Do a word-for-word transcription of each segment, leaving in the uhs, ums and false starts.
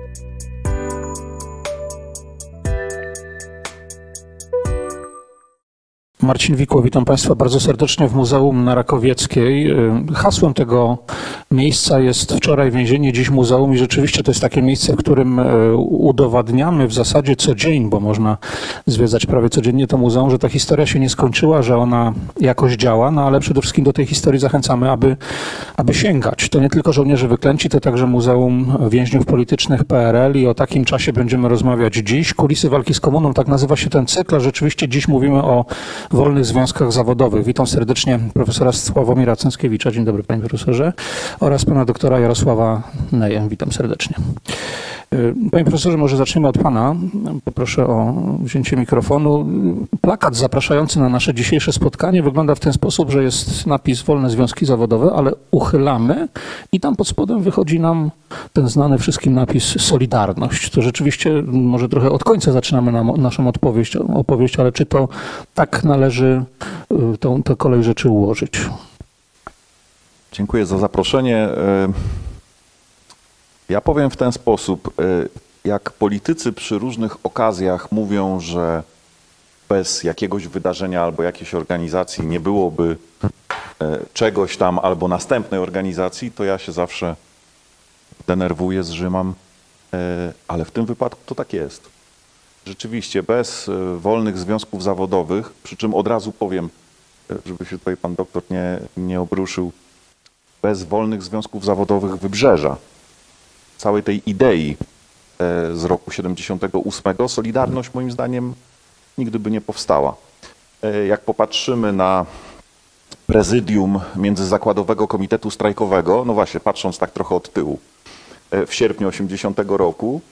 Marcin Wikło, witam Państwa bardzo serdecznie w Muzeum na Rakowieckiej. Hasłem tego miejsca jest wczoraj więzienie, dziś muzeum i rzeczywiście to jest takie miejsce, w którym udowadniamy w zasadzie co dzień, bo można zwiedzać prawie codziennie to muzeum, że ta historia się nie skończyła, że ona jakoś działa, no ale przede wszystkim do tej historii zachęcamy, aby, aby sięgać. To nie tylko żołnierze wyklęci, to także Muzeum Więźniów Politycznych P R L i o takim czasie będziemy rozmawiać dziś. Kulisy walki z komuną, tak nazywa się ten cykl, a rzeczywiście dziś mówimy o wolnych związkach zawodowych. Witam serdecznie profesora Sławomira Cęckiewicza. Dzień dobry, panie profesorze. Oraz pana doktora Jarosława Neję. Witam serdecznie. Panie profesorze, może zaczniemy od pana. Poproszę o wzięcie mikrofonu. Plakat zapraszający na nasze dzisiejsze spotkanie wygląda w ten sposób, że jest napis Wolne Związki Zawodowe, ale uchylamy i tam pod spodem wychodzi nam ten znany wszystkim napis Solidarność. To rzeczywiście może trochę od końca zaczynamy nam naszą opowieść, opowieść, ale czy to tak należy tą, tę kolej rzeczy ułożyć? Dziękuję za zaproszenie. Ja powiem w ten sposób, jak politycy przy różnych okazjach mówią, że bez jakiegoś wydarzenia albo jakiejś organizacji nie byłoby czegoś tam albo następnej organizacji, to ja się zawsze denerwuję, zrzymam, ale w tym wypadku to tak jest. Rzeczywiście bez wolnych związków zawodowych, przy czym od razu powiem, żeby się tutaj pan doktor nie, nie obruszył, bez wolnych związków zawodowych Wybrzeża, całej tej idei z roku siedemdziesiątego ósmego, Solidarność moim zdaniem nigdy by nie powstała. Jak popatrzymy na prezydium Międzyzakładowego Komitetu Strajkowego, no właśnie patrząc tak trochę od tyłu, w sierpniu osiemdziesiątego roku,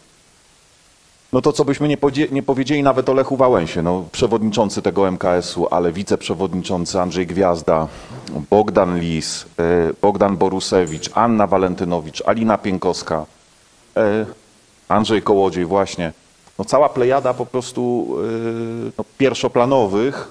no to co byśmy nie, nie powiedzieli nawet o Lechu Wałęsie, no przewodniczący tego M K S u, ale wiceprzewodniczący Andrzej Gwiazda, Bogdan Lis, Bogdan Borusewicz, Anna Walentynowicz, Alina Pienkowska, Andrzej Kołodziej właśnie. No cała plejada po prostu no, pierwszoplanowych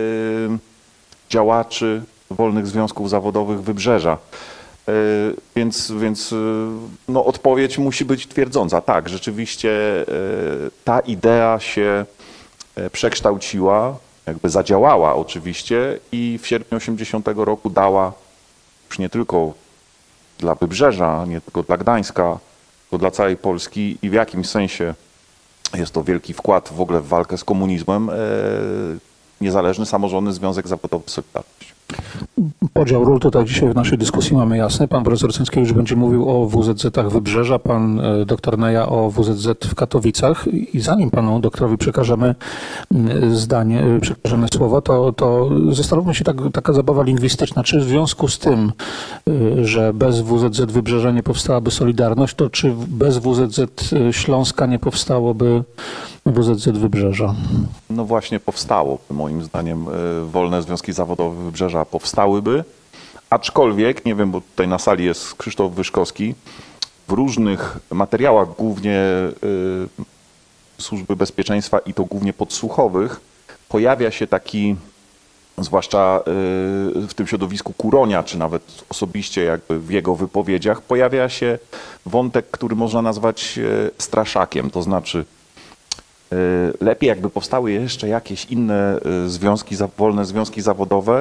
działaczy wolnych związków zawodowych Wybrzeża. Więc, więc no, odpowiedź musi być twierdząca. Tak, rzeczywiście ta idea się przekształciła, jakby zadziałała oczywiście i w sierpniu osiemdziesiątego roku dała już nie tylko dla Wybrzeża, nie tylko dla Gdańska, tylko dla całej Polski i w jakimś sensie jest to wielki wkład w ogóle w walkę z komunizmem, Niezależny Samorządny Związek Zawodowy Solidarność. Podział ról tutaj dzisiaj w naszej dyskusji mamy jasny. Pan profesor Cęckiewicz będzie mówił o W Z Z-ach Wybrzeża, pan doktor Neja o W Z Z w Katowicach. I zanim panu doktorowi przekażemy zdanie, przekażemy słowo, to, to zastanówmy się, tak, taka zabawa lingwistyczna. Czy w związku z tym, że bez W Z Z Wybrzeża nie powstałaby Solidarność, to czy bez W Z Z Śląska nie powstałoby W Z Z Wybrzeża? No właśnie powstało, moim zdaniem, wolne związki zawodowe Wybrzeża powstałyby, aczkolwiek, nie wiem, bo tutaj na sali jest Krzysztof Wyszkowski, w różnych materiałach, głównie y, Służby Bezpieczeństwa i to głównie podsłuchowych, pojawia się taki, zwłaszcza y, w tym środowisku Kuronia, czy nawet osobiście jakby w jego wypowiedziach, pojawia się wątek, który można nazwać y, straszakiem, to znaczy lepiej jakby powstały jeszcze jakieś inne związki, wolne związki zawodowe,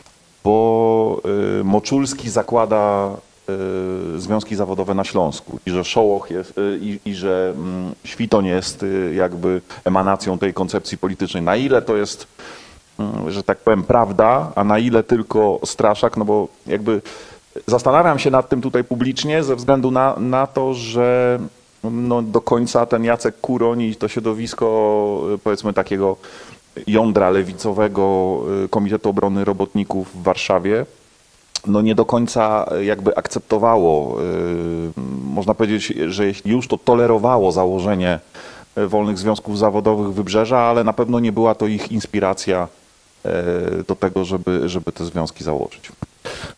bo Moczulski zakłada związki zawodowe na Śląsku i że Szołoch jest, i, i że Świtoń jest jakby emanacją tej koncepcji politycznej. Na ile to jest, że tak powiem, prawda, a na ile tylko straszak, no bo jakby zastanawiam się nad tym tutaj publicznie ze względu na, na to, że no do końca ten Jacek Kuroń i to środowisko, powiedzmy, takiego jądra lewicowego Komitetu Obrony Robotników w Warszawie, no nie do końca jakby akceptowało, można powiedzieć, że jeśli już to tolerowało założenie wolnych związków zawodowych Wybrzeża, ale na pewno nie była to ich inspiracja do tego, żeby, żeby te związki założyć.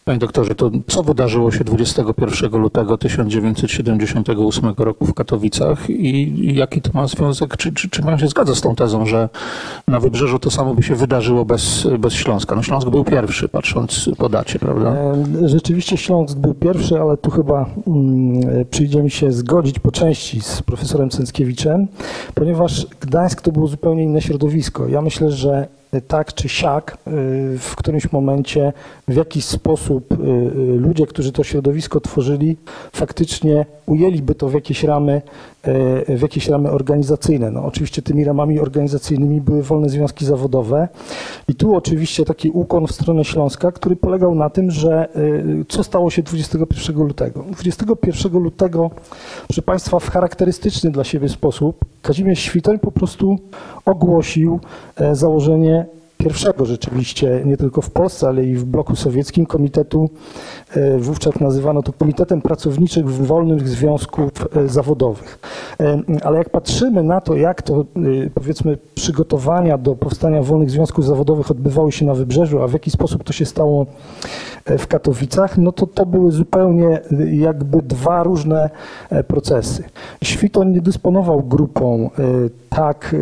Panie doktorze, to co wydarzyło się dwudziestego pierwszego lutego tysiąc dziewięćset siedemdziesiątego ósmego roku w Katowicach i jaki to ma związek, czy, czy, czy pan się zgadza z tą tezą, że na Wybrzeżu to samo by się wydarzyło bez, bez Śląska? No Śląsk był pierwszy, patrząc po dacie, prawda? Rzeczywiście Śląsk był pierwszy, ale tu chyba hmm, przyjdzie mi się zgodzić po części z profesorem Cęckiewiczem, ponieważ Gdańsk to było zupełnie inne środowisko. Ja myślę, że tak czy siak w którymś momencie w jakiś sposób ludzie, którzy to środowisko tworzyli, faktycznie ujęliby to w jakieś ramy, w jakieś ramy organizacyjne. No, oczywiście tymi ramami organizacyjnymi były wolne związki zawodowe i tu oczywiście taki ukłon w stronę Śląska, który polegał na tym, że co stało się dwudziestego pierwszego lutego. dwudziestego pierwszego lutego, proszę Państwa, w charakterystyczny dla siebie sposób Kazimierz Świtoń po prostu ogłosił założenie pierwszego rzeczywiście, nie tylko w Polsce, ale i w bloku sowieckim komitetu, wówczas nazywano to Komitetem Pracowniczych Wolnych Związków Zawodowych. Ale jak patrzymy na to, jak to, powiedzmy, przygotowania do powstania wolnych związków zawodowych odbywały się na Wybrzeżu, a w jaki sposób to się stało w Katowicach, no to to były zupełnie jakby dwa różne procesy. Świtoń nie dysponował grupą tak,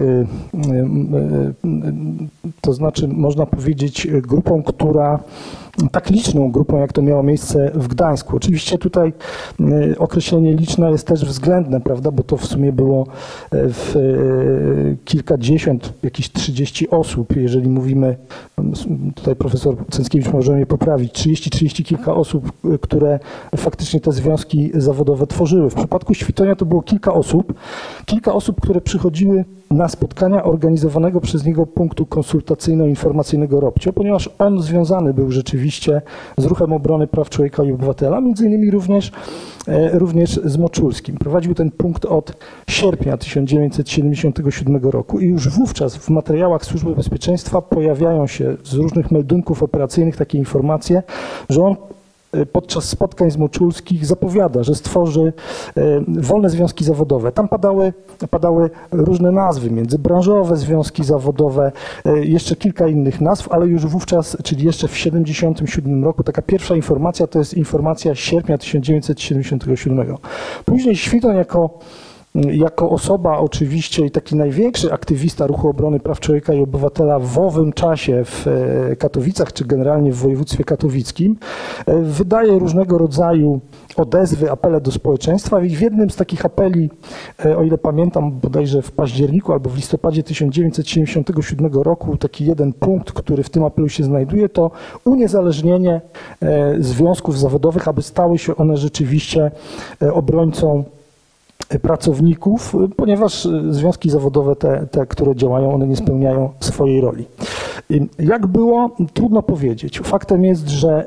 to znaczy można powiedzieć grupą, która tak liczną grupą, jak to miało miejsce w Gdańsku. Oczywiście tutaj określenie liczna jest też względne, prawda, bo to w sumie było w kilkadziesiąt, jakieś trzydzieści osób, jeżeli mówimy, tutaj profesor Cęckiewicz może mnie poprawić, trzydzieści, trzydzieści kilka osób, które faktycznie te związki zawodowe tworzyły. W przypadku Świtonia to było kilka osób, kilka osób, które przychodziły na spotkania organizowanego przez niego punktu konsultacyjno-informacyjnego ROPCIO, ponieważ on związany był rzeczywiście z Ruchem Obrony Praw Człowieka i Obywatela, między innymi również, również z Moczulskim. Prowadził ten punkt od sierpnia tysiąc dziewięćset siedemdziesiątego siódmego roku i już wówczas w materiałach Służby Bezpieczeństwa pojawiają się z różnych meldunków operacyjnych takie informacje, że on podczas spotkań z Moczulskich zapowiada, że stworzy wolne związki zawodowe. Tam padały, padały różne nazwy, międzybranżowe związki zawodowe, jeszcze kilka innych nazw, ale już wówczas, czyli jeszcze w siedemdziesiątym siódmym roku, taka pierwsza informacja to jest informacja z sierpnia tysiąc dziewięćset siedemdziesiątego siódmego. Później Świtoń jako Jako osoba oczywiście i taki największy aktywista Ruchu Obrony Praw Człowieka i Obywatela w owym czasie w Katowicach, czy generalnie w województwie katowickim, wydaje różnego rodzaju odezwy, apele do społeczeństwa i w jednym z takich apeli, o ile pamiętam, bodajże w październiku albo w listopadzie tysiąc dziewięćset siedemdziesiątego siódmego roku, taki jeden punkt, który w tym apelu się znajduje, to uniezależnienie związków zawodowych, aby stały się one rzeczywiście obrońcą pracowników, ponieważ związki zawodowe, te, te, które działają, one nie spełniają swojej roli. Jak było? Trudno powiedzieć. Faktem jest, że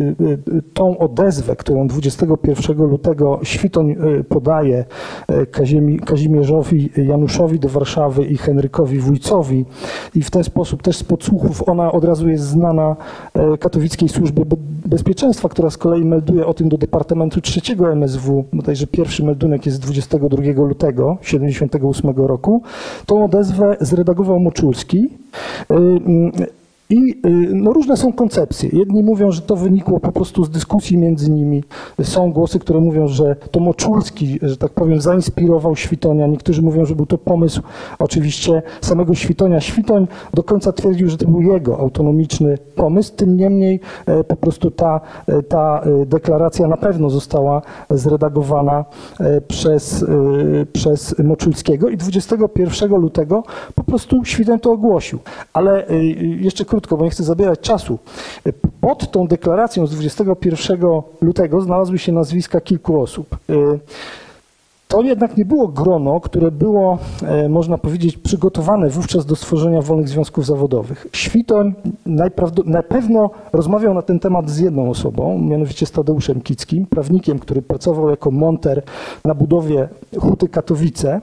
tą odezwę, którą dwudziestego pierwszego lutego Świtoń podaje Kazimierzowi Januszowi do Warszawy i Henrykowi Wójcowi i w ten sposób też z podsłuchów ona od razu jest znana Katowickiej Służbie Bezpieczeństwa, która z kolei melduje o tym do Departamentu trzeciego M S W, bodajże pierwszy meldunek jest z dwudziestego drugiego lutego siedemdziesiątego ósmego roku. Tą odezwę zredagował Moczulski. I no, różne są koncepcje. Jedni mówią, że to wynikło po prostu z dyskusji między nimi. Są głosy, które mówią, że to Moczulski, że tak powiem, zainspirował Świtonia. Niektórzy mówią, że był to pomysł oczywiście samego Świtonia. Świtoń do końca twierdził, że to był jego autonomiczny pomysł. Tym niemniej po prostu ta, ta deklaracja na pewno została zredagowana przez, przez Moczulskiego i dwudziestego pierwszego lutego po prostu Świtoń to ogłosił. Ale jeszcze krótko, bo nie chcę zabierać czasu. Pod tą deklaracją z dwudziestego pierwszego lutego znalazły się nazwiska kilku osób. To jednak nie było grono, które było, można powiedzieć, przygotowane wówczas do stworzenia wolnych związków zawodowych. Świtoń na pewno rozmawiał na ten temat z jedną osobą, mianowicie z Tadeuszem Kickim, prawnikiem, który pracował jako monter na budowie Huty Katowice.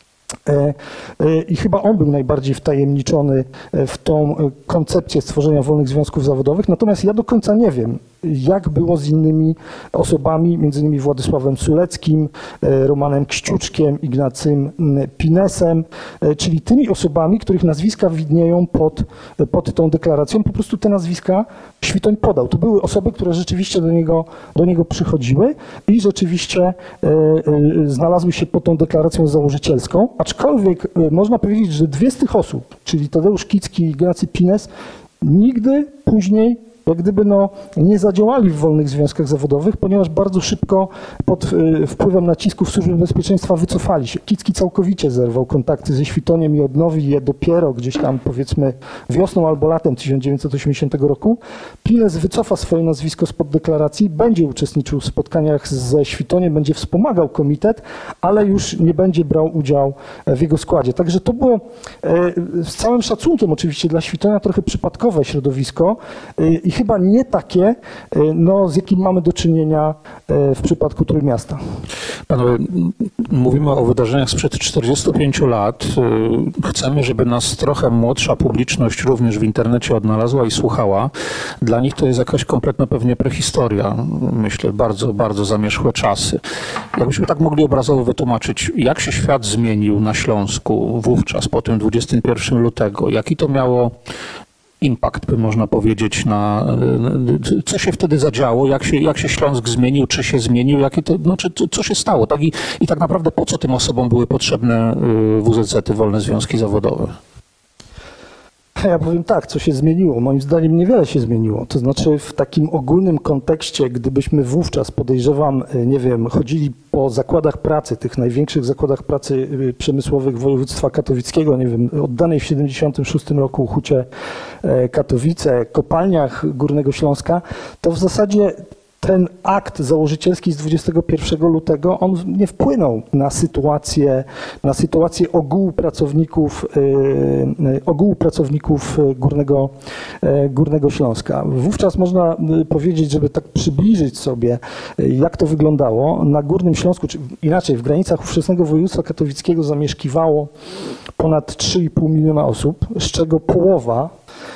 I chyba on był najbardziej wtajemniczony w tą koncepcję stworzenia wolnych związków zawodowych, natomiast ja do końca nie wiem, Jak było z innymi osobami, między innymi Władysławem Suleckim, Romanem Kściuczkiem, Ignacym Pinesem, czyli tymi osobami, których nazwiska widnieją pod, pod tą deklaracją. Po prostu te nazwiska Świtoń podał. To były osoby, które rzeczywiście do niego, do niego przychodziły i rzeczywiście znalazły się pod tą deklaracją założycielską. Aczkolwiek można powiedzieć, że dwie z tych osób, czyli Tadeusz Kicki i Ignacy Pines, nigdy później jak gdyby no, nie zadziałali w wolnych związkach zawodowych, ponieważ bardzo szybko pod wpływem nacisków Służby Bezpieczeństwa wycofali się. Kicki całkowicie zerwał kontakty ze Świtoniem i odnowił je dopiero gdzieś tam powiedzmy wiosną albo latem tysiąc dziewięćset osiemdziesiątego roku. Pines wycofa swoje nazwisko spod deklaracji, będzie uczestniczył w spotkaniach ze Świtoniem, będzie wspomagał komitet, ale już nie będzie brał udziału w jego składzie. Także to było z całym szacunkiem oczywiście dla Świtonia trochę przypadkowe środowisko i chyba nie takie, no, z jakim mamy do czynienia w przypadku Trójmiasta. Panowie, mówimy o wydarzeniach sprzed czterdziestu pięciu lat. Chcemy, żeby nas trochę młodsza publiczność również w internecie odnalazła i słuchała. Dla nich to jest jakaś kompletna pewnie prehistoria. Myślę, bardzo, bardzo zamierzchłe czasy. Jakbyśmy tak mogli obrazowo wytłumaczyć, jak się świat zmienił na Śląsku wówczas, po tym dwudziestego pierwszego lutego, jaki to miało impact, by można powiedzieć, na co się wtedy zadziało, jak się, jak się Śląsk zmienił, czy się zmienił, jakie to, no, czy, co się stało, tak? I, i tak naprawdę po co tym osobom były potrzebne W Z Z-y, wolne związki zawodowe? Ja powiem tak, co się zmieniło. Moim zdaniem niewiele się zmieniło. To znaczy w takim ogólnym kontekście, gdybyśmy wówczas, podejrzewam, nie wiem, chodzili po zakładach pracy, tych największych zakładach pracy przemysłowych województwa katowickiego, nie wiem, oddanej w siedemdziesiątym szóstym roku Hucie Katowice, kopalniach Górnego Śląska, to w zasadzie ten akt założycielski z dwudziestego pierwszego lutego, on nie wpłynął na sytuację, na sytuację ogółu pracowników, yy, ogółu pracowników Górnego, yy, Górnego Śląska. Wówczas można powiedzieć, żeby tak przybliżyć sobie, jak to wyglądało. Na Górnym Śląsku, czy inaczej, w granicach ówczesnego województwa katowickiego zamieszkiwało ponad trzy i pół miliona osób, z czego połowa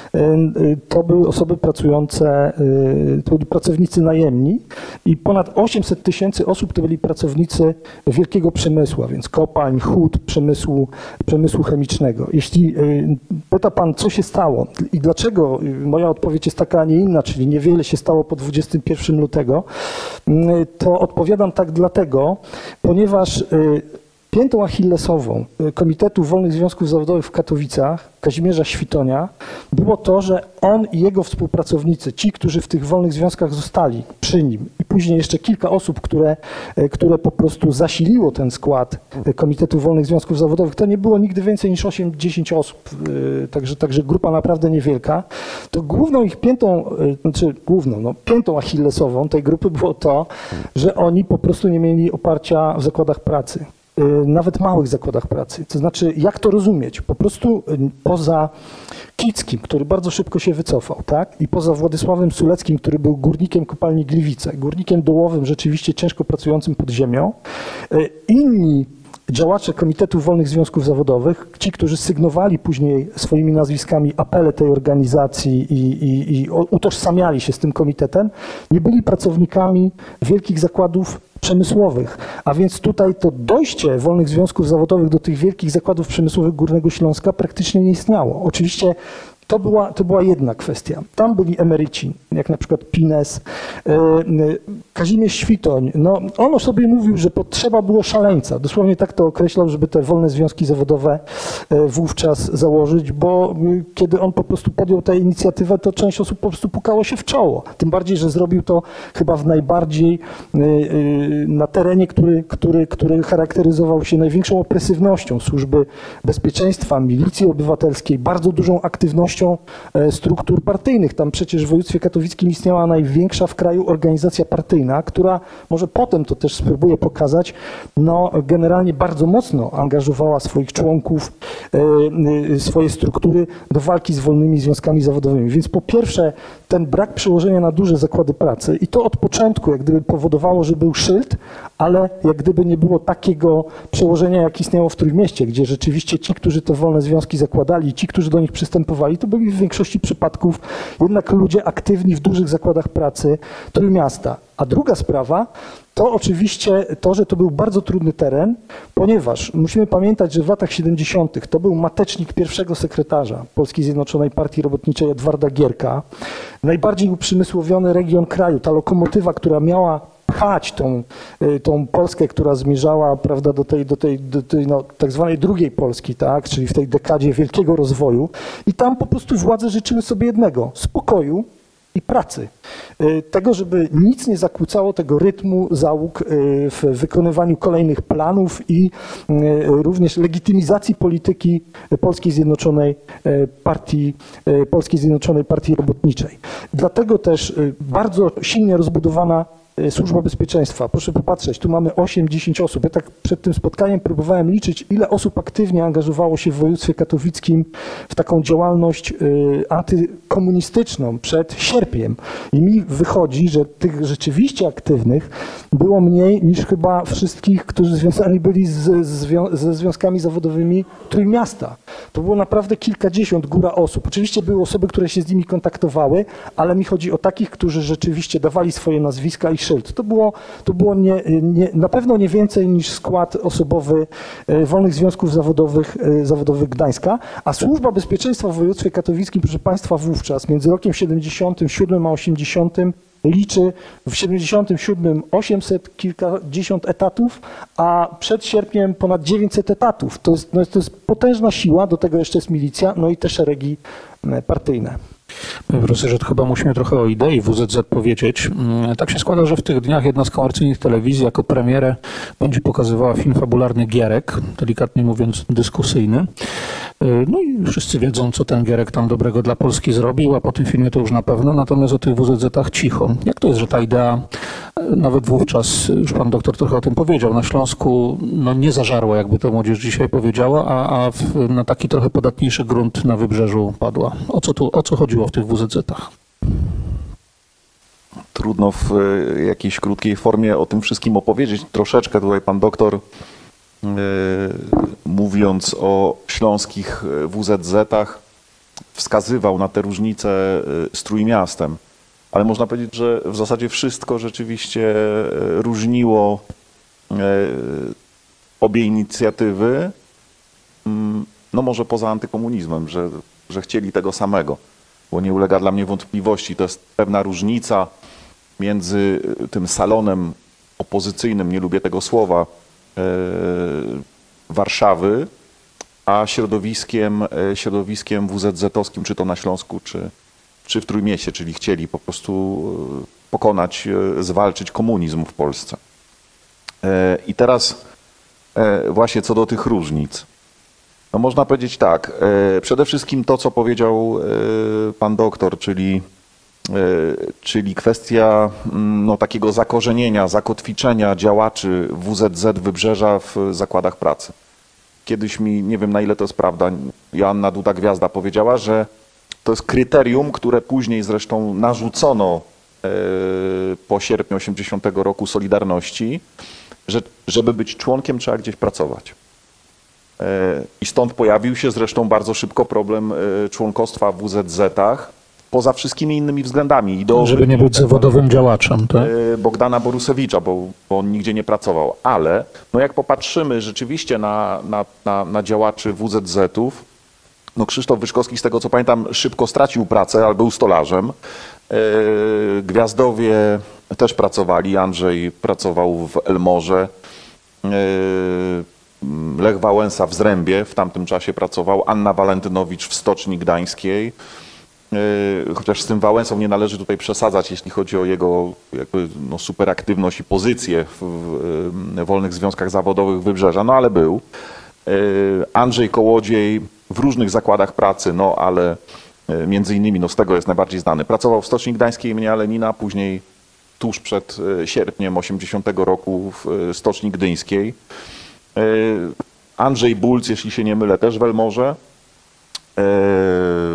to były osoby pracujące, to byli pracownicy najemni i ponad osiemset tysięcy osób to byli pracownicy wielkiego przemysłu, a więc kopalń, hut, przemysłu, przemysłu chemicznego. Jeśli pyta pan, co się stało i dlaczego, moja odpowiedź jest taka, a nie inna, czyli niewiele się stało po dwudziestego pierwszego lutego, to odpowiadam tak dlatego, ponieważ piętą achillesową Komitetu Wolnych Związków Zawodowych w Katowicach, Kazimierza Świtonia, było to, że on i jego współpracownicy, ci, którzy w tych wolnych związkach zostali przy nim i później jeszcze kilka osób, które, które po prostu zasiliło ten skład Komitetu Wolnych Związków Zawodowych, to nie było nigdy więcej niż osiem dziesięć osób, także, także grupa naprawdę niewielka, to główną ich piętą, znaczy główną, no, piętą achillesową tej grupy było to, że oni po prostu nie mieli oparcia w zakładach pracy. Nawet małych zakładach pracy. To znaczy, jak to rozumieć? Po prostu poza Kickim, który bardzo szybko się wycofał, tak? I poza Władysławem Suleckim, który był górnikiem kopalni Gliwice, górnikiem dołowym, rzeczywiście ciężko pracującym pod ziemią, inni działacze Komitetu Wolnych Związków Zawodowych, ci, którzy sygnowali później swoimi nazwiskami apele tej organizacji i, i, i utożsamiali się z tym komitetem, nie byli pracownikami wielkich zakładów przemysłowych. A więc tutaj to dojście wolnych związków zawodowych do tych wielkich zakładów przemysłowych Górnego Śląska praktycznie nie istniało. Oczywiście to była, to była jedna kwestia. Tam byli emeryci, jak na przykład Pines, Kazimierz Świtoń. No, on o sobie mówił, że potrzeba było szaleńca. Dosłownie tak to określał, żeby te wolne związki zawodowe wówczas założyć, bo kiedy on po prostu podjął tę inicjatywę, to część osób po prostu pukało się w czoło. Tym bardziej, że zrobił to chyba w najbardziej na terenie, który, który, który charakteryzował się największą opresywnością służby bezpieczeństwa, milicji obywatelskiej, bardzo dużą aktywnością struktur partyjnych. Tam przecież w województwie katowickim istniała największa w kraju organizacja partyjna, która, może potem to też spróbuję pokazać, no generalnie bardzo mocno angażowała swoich członków, swoje struktury do walki z wolnymi związkami zawodowymi. Więc po pierwsze ten brak przełożenia na duże zakłady pracy i to od początku jak gdyby powodowało, że był szyld, ale jak gdyby nie było takiego przełożenia, jak istniało w Trójmieście, gdzie rzeczywiście ci, którzy te wolne związki zakładali, ci, którzy do nich przystępowali, to byli w większości przypadków jednak ludzie aktywni w dużych zakładach pracy Trójmiasta. A druga sprawa to oczywiście to, że to był bardzo trudny teren, ponieważ musimy pamiętać, że w latach siedemdziesiątych to był matecznik pierwszego sekretarza Polskiej Zjednoczonej Partii Robotniczej Edwarda Gierka, najbardziej uprzemysłowiony region kraju, ta lokomotywa, która miała pchać tą, tą Polskę, która zmierzała, prawda, do tej, do tej, do tej no, tak zwanej drugiej Polski, tak, czyli w tej dekadzie wielkiego rozwoju. I tam po prostu władze życzyły sobie jednego, spokoju i pracy. Tego, żeby nic nie zakłócało tego rytmu załóg w wykonywaniu kolejnych planów i również legitymizacji polityki Polskiej Zjednoczonej Partii, Polskiej Zjednoczonej Partii Robotniczej. Dlatego też bardzo silnie rozbudowana Służba Bezpieczeństwa. Proszę popatrzeć, tu mamy osiem dziesięć osób. Ja tak przed tym spotkaniem próbowałem liczyć, ile osób aktywnie angażowało się w województwie katowickim w taką działalność antykomunistyczną przed sierpniem. I mi wychodzi, że tych rzeczywiście aktywnych było mniej niż chyba wszystkich, którzy związani byli z, ze związkami zawodowymi Trójmiasta. To było naprawdę kilkadziesiąt, góra osób. Oczywiście były osoby, które się z nimi kontaktowały, ale mi chodzi o takich, którzy rzeczywiście dawali swoje nazwiska i szyld. To było, to było nie, nie, na pewno nie więcej niż skład osobowy Wolnych Związków Zawodowych, zawodowych Gdańska, a Służba Bezpieczeństwa w województwie katowickim, proszę Państwa, wówczas między rokiem siedemdziesiątym siódmym a osiemdziesiątym liczy w siedemdziesiątym siódmym osiemset kilkadziesiąt etatów, a przed sierpniem ponad dziewięćset etatów. To jest, no to jest potężna siła, do tego jeszcze jest milicja, no i te szeregi partyjne. Panie profesorze, to chyba musimy trochę o idei W Z Z powiedzieć. Tak się składa, że w tych dniach jedna z komercyjnych telewizji jako premierę będzie pokazywała film fabularny Gierek, delikatnie mówiąc dyskusyjny. No i wszyscy wiedzą, co ten Gierek tam dobrego dla Polski zrobił, a po tym filmie to już na pewno, natomiast o tych W Z Z-ach cicho. Jak to jest, że ta idea nawet wówczas, już pan doktor trochę o tym powiedział, na Śląsku no nie zażarła, jakby to młodzież dzisiaj powiedziała, a, a w, na taki trochę podatniejszy grunt na wybrzeżu padła. O co tu, o co chodziło w tych W Z Z-ach? Trudno w jakiejś krótkiej formie o tym wszystkim opowiedzieć. Troszeczkę tutaj pan doktor, yy, mówiąc o śląskich W Z Z-ach, wskazywał na te różnice z Trójmiastem. Ale można powiedzieć, że w zasadzie wszystko rzeczywiście różniło obie inicjatywy, no może poza antykomunizmem, że, że chcieli tego samego, bo nie ulega dla mnie wątpliwości. To jest pewna różnica między tym salonem opozycyjnym, nie lubię tego słowa, Warszawy, a środowiskiem, środowiskiem W Z Z-owskim, czy to na Śląsku, czy, czy w Trójmieście, czyli chcieli po prostu pokonać, zwalczyć komunizm w Polsce. I teraz właśnie co do tych różnic. No można powiedzieć tak, przede wszystkim to, co powiedział pan doktor, czyli, czyli kwestia no, takiego zakorzenienia, zakotwiczenia działaczy W Z Z Wybrzeża w zakładach pracy. Kiedyś mi, nie wiem na ile to jest prawda, Joanna Duda-Gwiazda powiedziała, że to jest kryterium, które później zresztą narzucono po sierpniu osiemdziesiątego roku Solidarności, że żeby być członkiem trzeba gdzieś pracować. I stąd pojawił się zresztą bardzo szybko problem członkostwa w W Z Z-ach poza wszystkimi innymi względami. Ideowymi, żeby nie być zawodowym działaczem, tak? Bogdana Borusewicza, bo, bo on nigdzie nie pracował. Ale no jak popatrzymy rzeczywiście na, na, na, na działaczy W Z Z-ów, no Krzysztof Wyszkowski, z tego co pamiętam, szybko stracił pracę, ale był stolarzem. Gwiazdowie też pracowali, Andrzej pracował w Elmorze, Lech Wałęsa w Zrębie w tamtym czasie pracował, Anna Walentynowicz w Stoczni Gdańskiej. Chociaż z tym Wałęsą nie należy tutaj przesadzać, jeśli chodzi o jego jakby, no, superaktywność i pozycję w, w wolnych związkach zawodowych Wybrzeża, no ale był. Andrzej Kołodziej w różnych zakładach pracy, no ale między innymi, no z tego jest najbardziej znany. Pracował w Stoczni Gdańskiej imienia Lenina, później tuż przed sierpniem osiemdziesiątego roku w Stoczni Gdyńskiej. Andrzej Bulc, jeśli się nie mylę, też w Elmorze. Po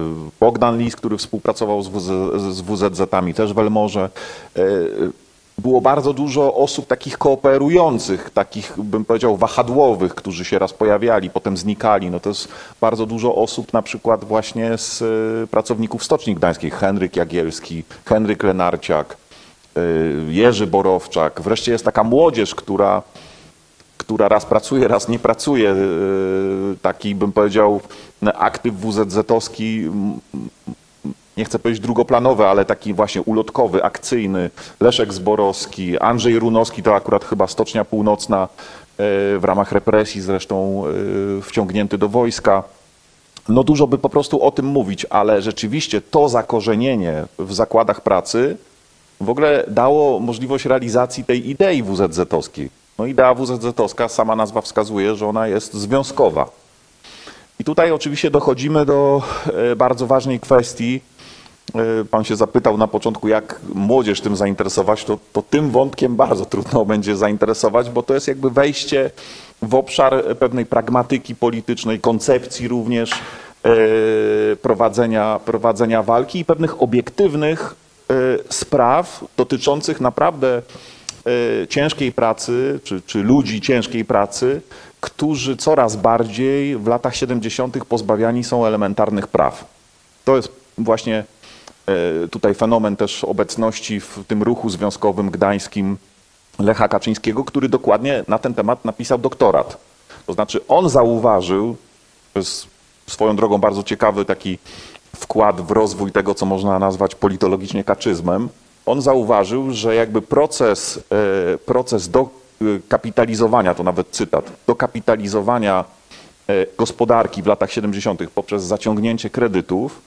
Bogdan Lis, który współpracował z, z W Z Z-ami, też Welmorze. Było bardzo dużo osób takich kooperujących, takich bym powiedział wahadłowych, którzy się raz pojawiali, potem znikali. No to jest bardzo dużo osób na przykład właśnie z pracowników Stoczni Gdańskiej. Henryk Jagielski, Henryk Lenarciak, Jerzy Borowczak. Wreszcie jest taka młodzież, która, która raz pracuje, raz nie pracuje. Taki bym powiedział aktyw W Z Z-owski, nie chcę powiedzieć drugoplanowy, ale taki właśnie ulotkowy, akcyjny. Leszek Zborowski, Andrzej Runowski, to akurat chyba Stocznia Północna, w ramach represji zresztą wciągnięty do wojska. No dużo by po prostu o tym mówić, ale rzeczywiście to zakorzenienie w zakładach pracy w ogóle dało możliwość realizacji tej idei W Z Z-owskiej. No idea W Z Z-owska, sama nazwa wskazuje, że ona jest związkowa. I tutaj oczywiście dochodzimy do bardzo ważnej kwestii. Pan się zapytał na początku, jak młodzież tym zainteresować, to, to tym wątkiem bardzo trudno będzie zainteresować, bo to jest jakby wejście w obszar pewnej pragmatyki politycznej, koncepcji również prowadzenia, prowadzenia walki i pewnych obiektywnych spraw dotyczących naprawdę ciężkiej pracy, czy, czy ludzi ciężkiej pracy, którzy coraz bardziej w latach siedemdziesiątych pozbawiani są elementarnych praw. To jest właśnie tutaj fenomen też obecności w tym ruchu związkowym gdańskim Lecha Kaczyńskiego, który dokładnie na ten temat napisał doktorat. To znaczy on zauważył, to jest swoją drogą bardzo ciekawy taki wkład w rozwój tego, co można nazwać politologicznie kaczyzmem, on zauważył, że jakby proces, proces do kapitalizowania, to nawet cytat, do kapitalizowania gospodarki w latach siedemdziesiątych poprzez zaciągnięcie kredytów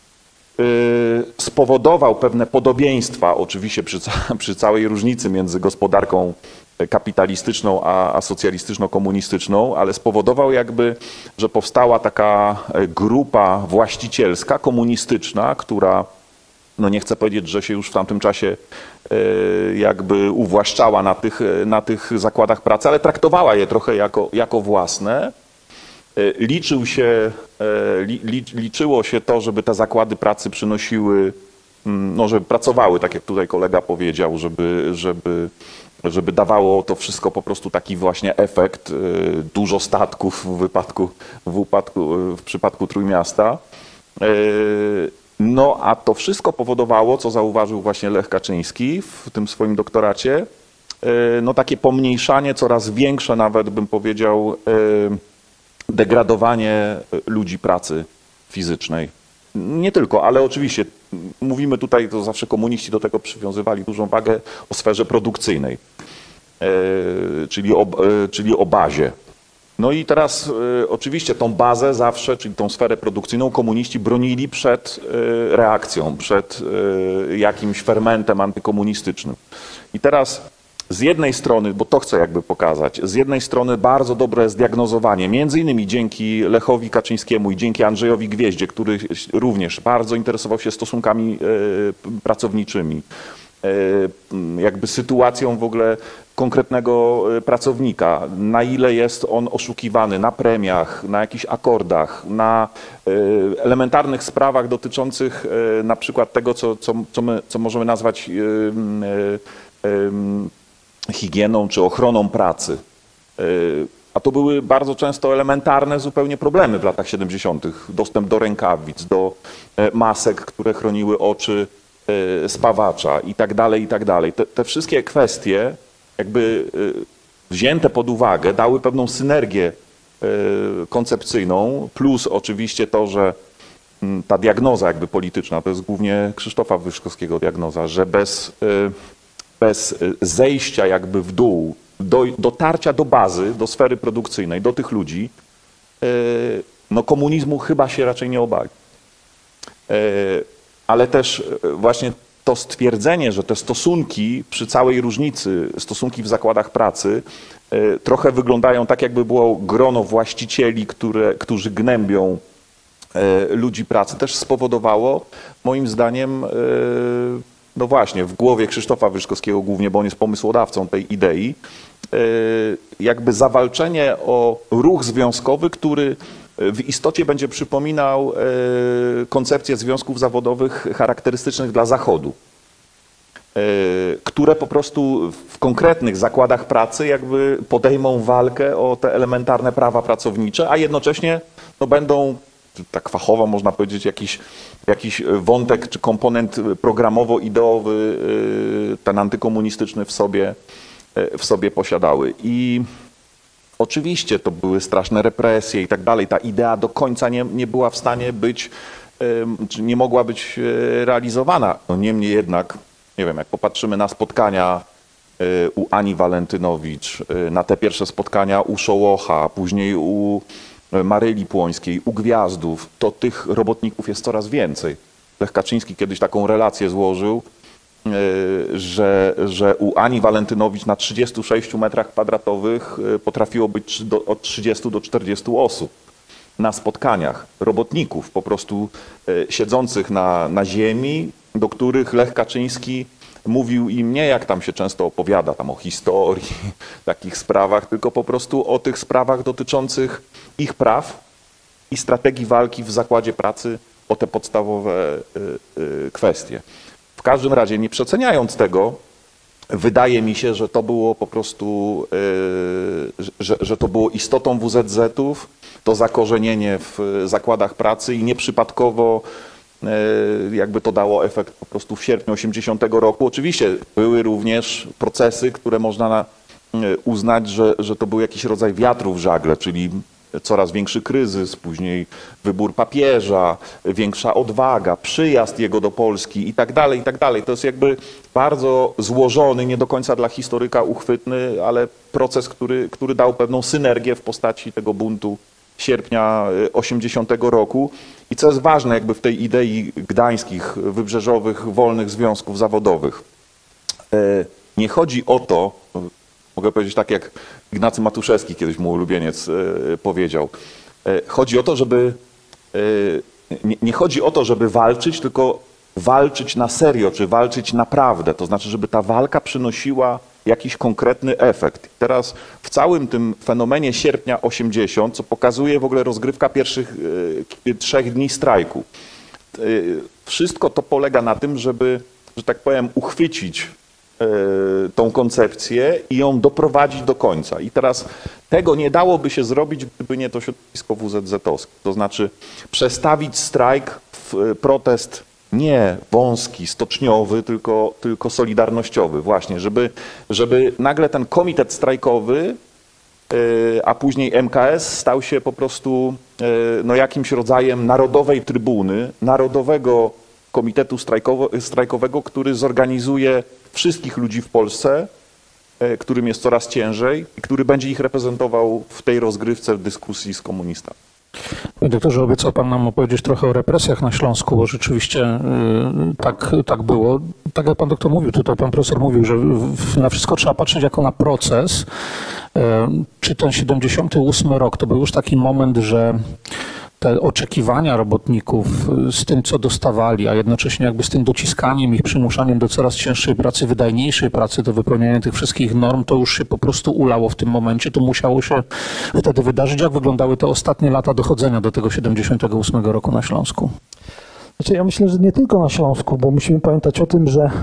spowodował pewne podobieństwa, oczywiście przy, przy całej różnicy między gospodarką kapitalistyczną a, a socjalistyczno-komunistyczną, ale spowodował jakby, że powstała taka grupa właścicielska, komunistyczna, która, no nie chcę powiedzieć, że się już w tamtym czasie jakby uwłaszczała na tych, na tych zakładach pracy, ale traktowała je trochę jako, jako własne. Liczył się, liczyło się to, żeby te zakłady pracy przynosiły, no żeby pracowały, tak jak tutaj kolega powiedział, żeby, żeby, żeby dawało to wszystko po prostu taki właśnie efekt, dużo statków w wypadku, w, upadku, w przypadku Trójmiasta. No a to wszystko powodowało, co zauważył właśnie Lech Kaczyński w tym swoim doktoracie, no takie pomniejszanie, coraz większe nawet bym powiedział, degradowanie ludzi pracy fizycznej. Nie tylko, ale oczywiście mówimy tutaj, to zawsze komuniści do tego przywiązywali dużą wagę, o sferze produkcyjnej, czyli o, czyli o bazie. No i teraz oczywiście tą bazę zawsze, czyli tą sferę produkcyjną komuniści bronili przed reakcją, przed jakimś fermentem antykomunistycznym. I teraz z jednej strony, bo to chcę jakby pokazać, z jednej strony bardzo dobre zdiagnozowanie, między innymi dzięki Lechowi Kaczyńskiemu i dzięki Andrzejowi Gwieździe, który również bardzo interesował się stosunkami pracowniczymi, jakby sytuacją w ogóle konkretnego pracownika, na ile jest on oszukiwany na premiach, na jakichś akordach, na elementarnych sprawach dotyczących na przykład tego, co, co, co, my, co możemy nazwać higieną czy ochroną pracy. A to były bardzo często elementarne zupełnie problemy w latach siedemdziesiątych. Dostęp do rękawic, do masek, które chroniły oczy spawacza i tak dalej, i tak dalej. Te, te wszystkie kwestie jakby wzięte pod uwagę dały pewną synergię koncepcyjną, plus oczywiście to, że ta diagnoza jakby polityczna, to jest głównie Krzysztofa Wyszkowskiego diagnoza, że bez, bez zejścia jakby w dół, do, dotarcia do bazy, do sfery produkcyjnej, do tych ludzi, no komunizmu chyba się raczej nie obali. Ale też właśnie to stwierdzenie, że te stosunki przy całej różnicy, stosunki w zakładach pracy trochę wyglądają tak, jakby było grono właścicieli, które, którzy gnębią ludzi pracy, też spowodowało moim zdaniem, no właśnie, w głowie Krzysztofa Wyszkowskiego głównie, bo on jest pomysłodawcą tej idei, jakby zawalczenie o ruch związkowy, który w istocie będzie przypominał koncepcję związków zawodowych charakterystycznych dla Zachodu, które po prostu w konkretnych zakładach pracy jakby podejmą walkę o te elementarne prawa pracownicze, a jednocześnie no, będą, tak fachowo można powiedzieć, jakiś, jakiś wątek czy komponent programowo-ideowy, ten antykomunistyczny w sobie, w sobie posiadały. I oczywiście to były straszne represje i tak dalej. Ta idea do końca nie, nie była w stanie być, czy nie mogła być realizowana. No niemniej jednak, nie wiem, jak popatrzymy na spotkania u Ani Walentynowicz, na te pierwsze spotkania u Szołocha, później u Maryli Płońskiej, u Gwiazdów, to tych robotników jest coraz więcej. Lech Kaczyński kiedyś taką relację złożył, że, że u Ani Walentynowicz na trzydziestu sześciu metrach kwadratowych potrafiło być do, od trzydziestu do czterdziestu osób na spotkaniach robotników, po prostu siedzących na, na ziemi, do których Lech Kaczyński mówił im nie, jak tam się często opowiada, tam o historii, takich sprawach, tylko po prostu o tych sprawach dotyczących ich praw i strategii walki w zakładzie pracy o te podstawowe kwestie. W każdym razie, nie przeceniając tego, wydaje mi się, że to było po prostu, że, że to było istotą W Z Z-ów, to zakorzenienie w zakładach pracy i nieprzypadkowo jakby to dało efekt po prostu w sierpniu osiemdziesiątego roku. Oczywiście były również procesy, które można uznać, że, że to był jakiś rodzaj wiatru w żagle, czyli coraz większy kryzys, później wybór papieża, większa odwaga, przyjazd jego do Polski i tak dalej, i tak dalej. To jest jakby bardzo złożony, nie do końca dla historyka uchwytny, ale proces, który, który dał pewną synergię w postaci tego buntu sierpnia osiemdziesiątego roku. I co jest ważne jakby w tej idei gdańskich, wybrzeżowych, wolnych związków zawodowych. Nie chodzi o to, mogę powiedzieć tak jak Ignacy Matuszewski, kiedyś mój ulubieniec, powiedział, chodzi o to, żeby, nie, nie chodzi o to, żeby walczyć, tylko walczyć na serio, czy walczyć naprawdę. To znaczy, żeby ta walka przynosiła jakiś konkretny efekt. Teraz w całym tym fenomenie sierpnia osiemdziesiątego, co pokazuje w ogóle rozgrywka pierwszych y, trzech dni strajku, y, wszystko to polega na tym, żeby, że tak powiem, uchwycić y, tą koncepcję i ją doprowadzić do końca. I teraz tego nie dałoby się zrobić, gdyby nie to środowisko W Z Z-owskie. To znaczy przestawić strajk w protest nie wąski, stoczniowy, tylko, tylko solidarnościowy właśnie, żeby, żeby nagle ten komitet strajkowy, a później M K S stał się po prostu no, jakimś rodzajem narodowej trybuny, narodowego komitetu strajkowo, strajkowego, który zorganizuje wszystkich ludzi w Polsce, którym jest coraz ciężej i który będzie ich reprezentował w tej rozgrywce w dyskusji z komunistami. Panie doktorze, obiecał Pan nam opowiedzieć trochę o represjach na Śląsku, bo rzeczywiście tak, tak było. Tak jak Pan doktor mówił, tutaj Pan profesor mówił, że na wszystko trzeba patrzeć jako na proces. Czy ten siedemdziesiąty ósmy rok to był już taki moment, że te oczekiwania robotników z tym, co dostawali, a jednocześnie jakby z tym dociskaniem ich, przymuszaniem do coraz cięższej pracy, wydajniejszej pracy, do wypełniania tych wszystkich norm, to już się po prostu ulało w tym momencie. To musiało się wtedy wydarzyć. Jak wyglądały te ostatnie lata dochodzenia do tego siedemdziesiątego ósmego roku na Śląsku? Znaczy, ja myślę, że nie tylko na Śląsku, bo musimy pamiętać o tym, że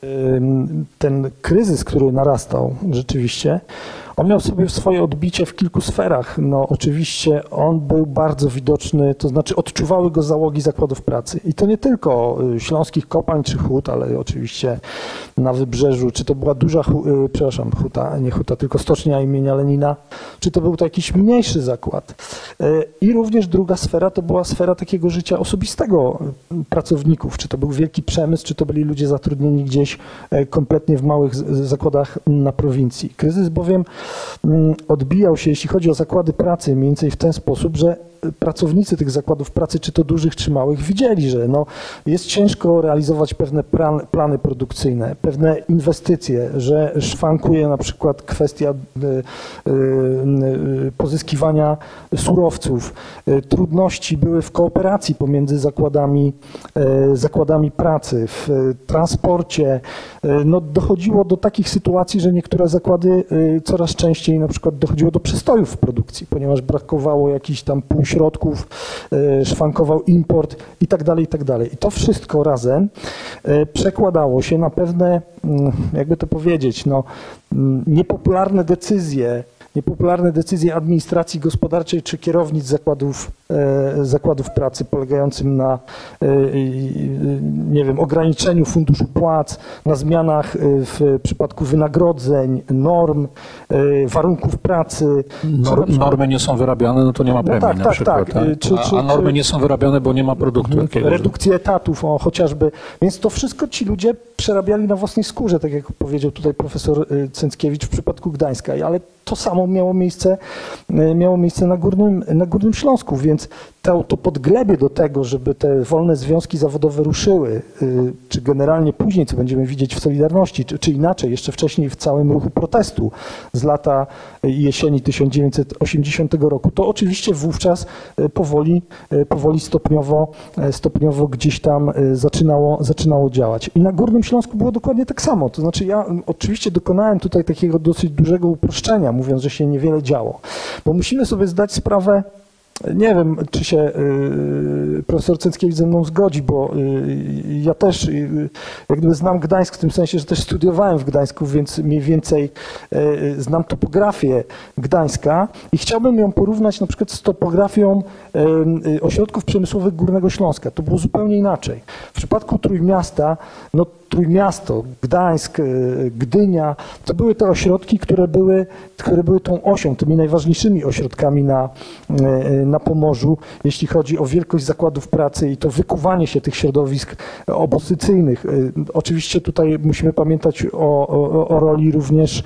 ten kryzys, który narastał rzeczywiście, on miał sobie swoje odbicie w kilku sferach. No oczywiście on był bardzo widoczny, to znaczy odczuwały go załogi zakładów pracy. I to nie tylko śląskich kopalń czy hut, ale oczywiście na Wybrzeżu, czy to była duża, przepraszam, huta, nie huta, tylko stocznia imienia Lenina, czy to był to jakiś mniejszy zakład. I również druga sfera to była sfera takiego życia osobistego pracowników, czy to był wielki przemysł, czy to byli ludzie zatrudnieni gdzieś kompletnie w małych zakładach na prowincji. Kryzys bowiem odbijał się, jeśli chodzi o zakłady pracy, mniej więcej w ten sposób, że pracownicy tych zakładów pracy, czy to dużych, czy małych, widzieli, że no, jest ciężko realizować pewne plan, plany produkcyjne, pewne inwestycje, że szwankuje na przykład kwestia y, y, y, pozyskiwania surowców. Y, trudności były w kooperacji pomiędzy zakładami, y, zakładami pracy, w y, transporcie. Y, no, dochodziło do takich sytuacji, że niektóre zakłady y, coraz coraz częściej na przykład dochodziło do przestojów w produkcji, ponieważ brakowało jakichś tam półśrodków, szwankował import i tak dalej, i tak dalej. I to wszystko razem przekładało się na pewne, jakby to powiedzieć, no, niepopularne decyzje, niepopularne decyzje administracji gospodarczej czy kierownic zakładów, e, zakładów pracy polegającym na e, nie wiem, ograniczeniu funduszu płac, na zmianach w przypadku wynagrodzeń, norm, e, warunków pracy. Nor, normy nie są wyrabiane, no to nie ma premii no tak, na tak, przykład. tak. Tak? Czy, czy, a, a normy czy, nie są wyrabiane, bo nie ma produktu jakiegoś. redukcji etatów, o, chociażby. Więc to wszystko ci ludzie przerabiali na własnej skórze, tak jak powiedział tutaj profesor Cęckiewicz w przypadku Gdańska, ale to samo miało miejsce, miało miejsce na Górnym, na Górnym Śląsku, więc to, to podglebie do tego, żeby te wolne związki zawodowe ruszyły, czy generalnie później, co będziemy widzieć w Solidarności, czy, czy inaczej, jeszcze wcześniej w całym ruchu protestu z lata i jesieni tysiąc dziewięćset osiemdziesiątego roku, to oczywiście wówczas powoli, powoli stopniowo, stopniowo gdzieś tam zaczynało, zaczynało działać. I na Górnym Śląsku było dokładnie tak samo. To znaczy ja oczywiście dokonałem tutaj takiego dosyć dużego uproszczenia, mówiąc, że się niewiele działo, bo musimy sobie zdać sprawę, nie wiem, czy się y, profesor Cęckiewicz ze mną zgodzi, bo y, ja też y, jak gdyby znam Gdańsk w tym sensie, że też studiowałem w Gdańsku, więc mniej więcej y, znam topografię Gdańska i chciałbym ją porównać na przykład z topografią y, y, ośrodków przemysłowych Górnego Śląska. To było zupełnie inaczej. W przypadku Trójmiasta, no Trójmiasto, Gdańsk, Gdynia, to były te ośrodki, które były, które były tą osią, tymi najważniejszymi ośrodkami na, na Pomorzu, jeśli chodzi o wielkość zakładów pracy i to wykuwanie się tych środowisk opozycyjnych. Oczywiście tutaj musimy pamiętać o, o, o roli również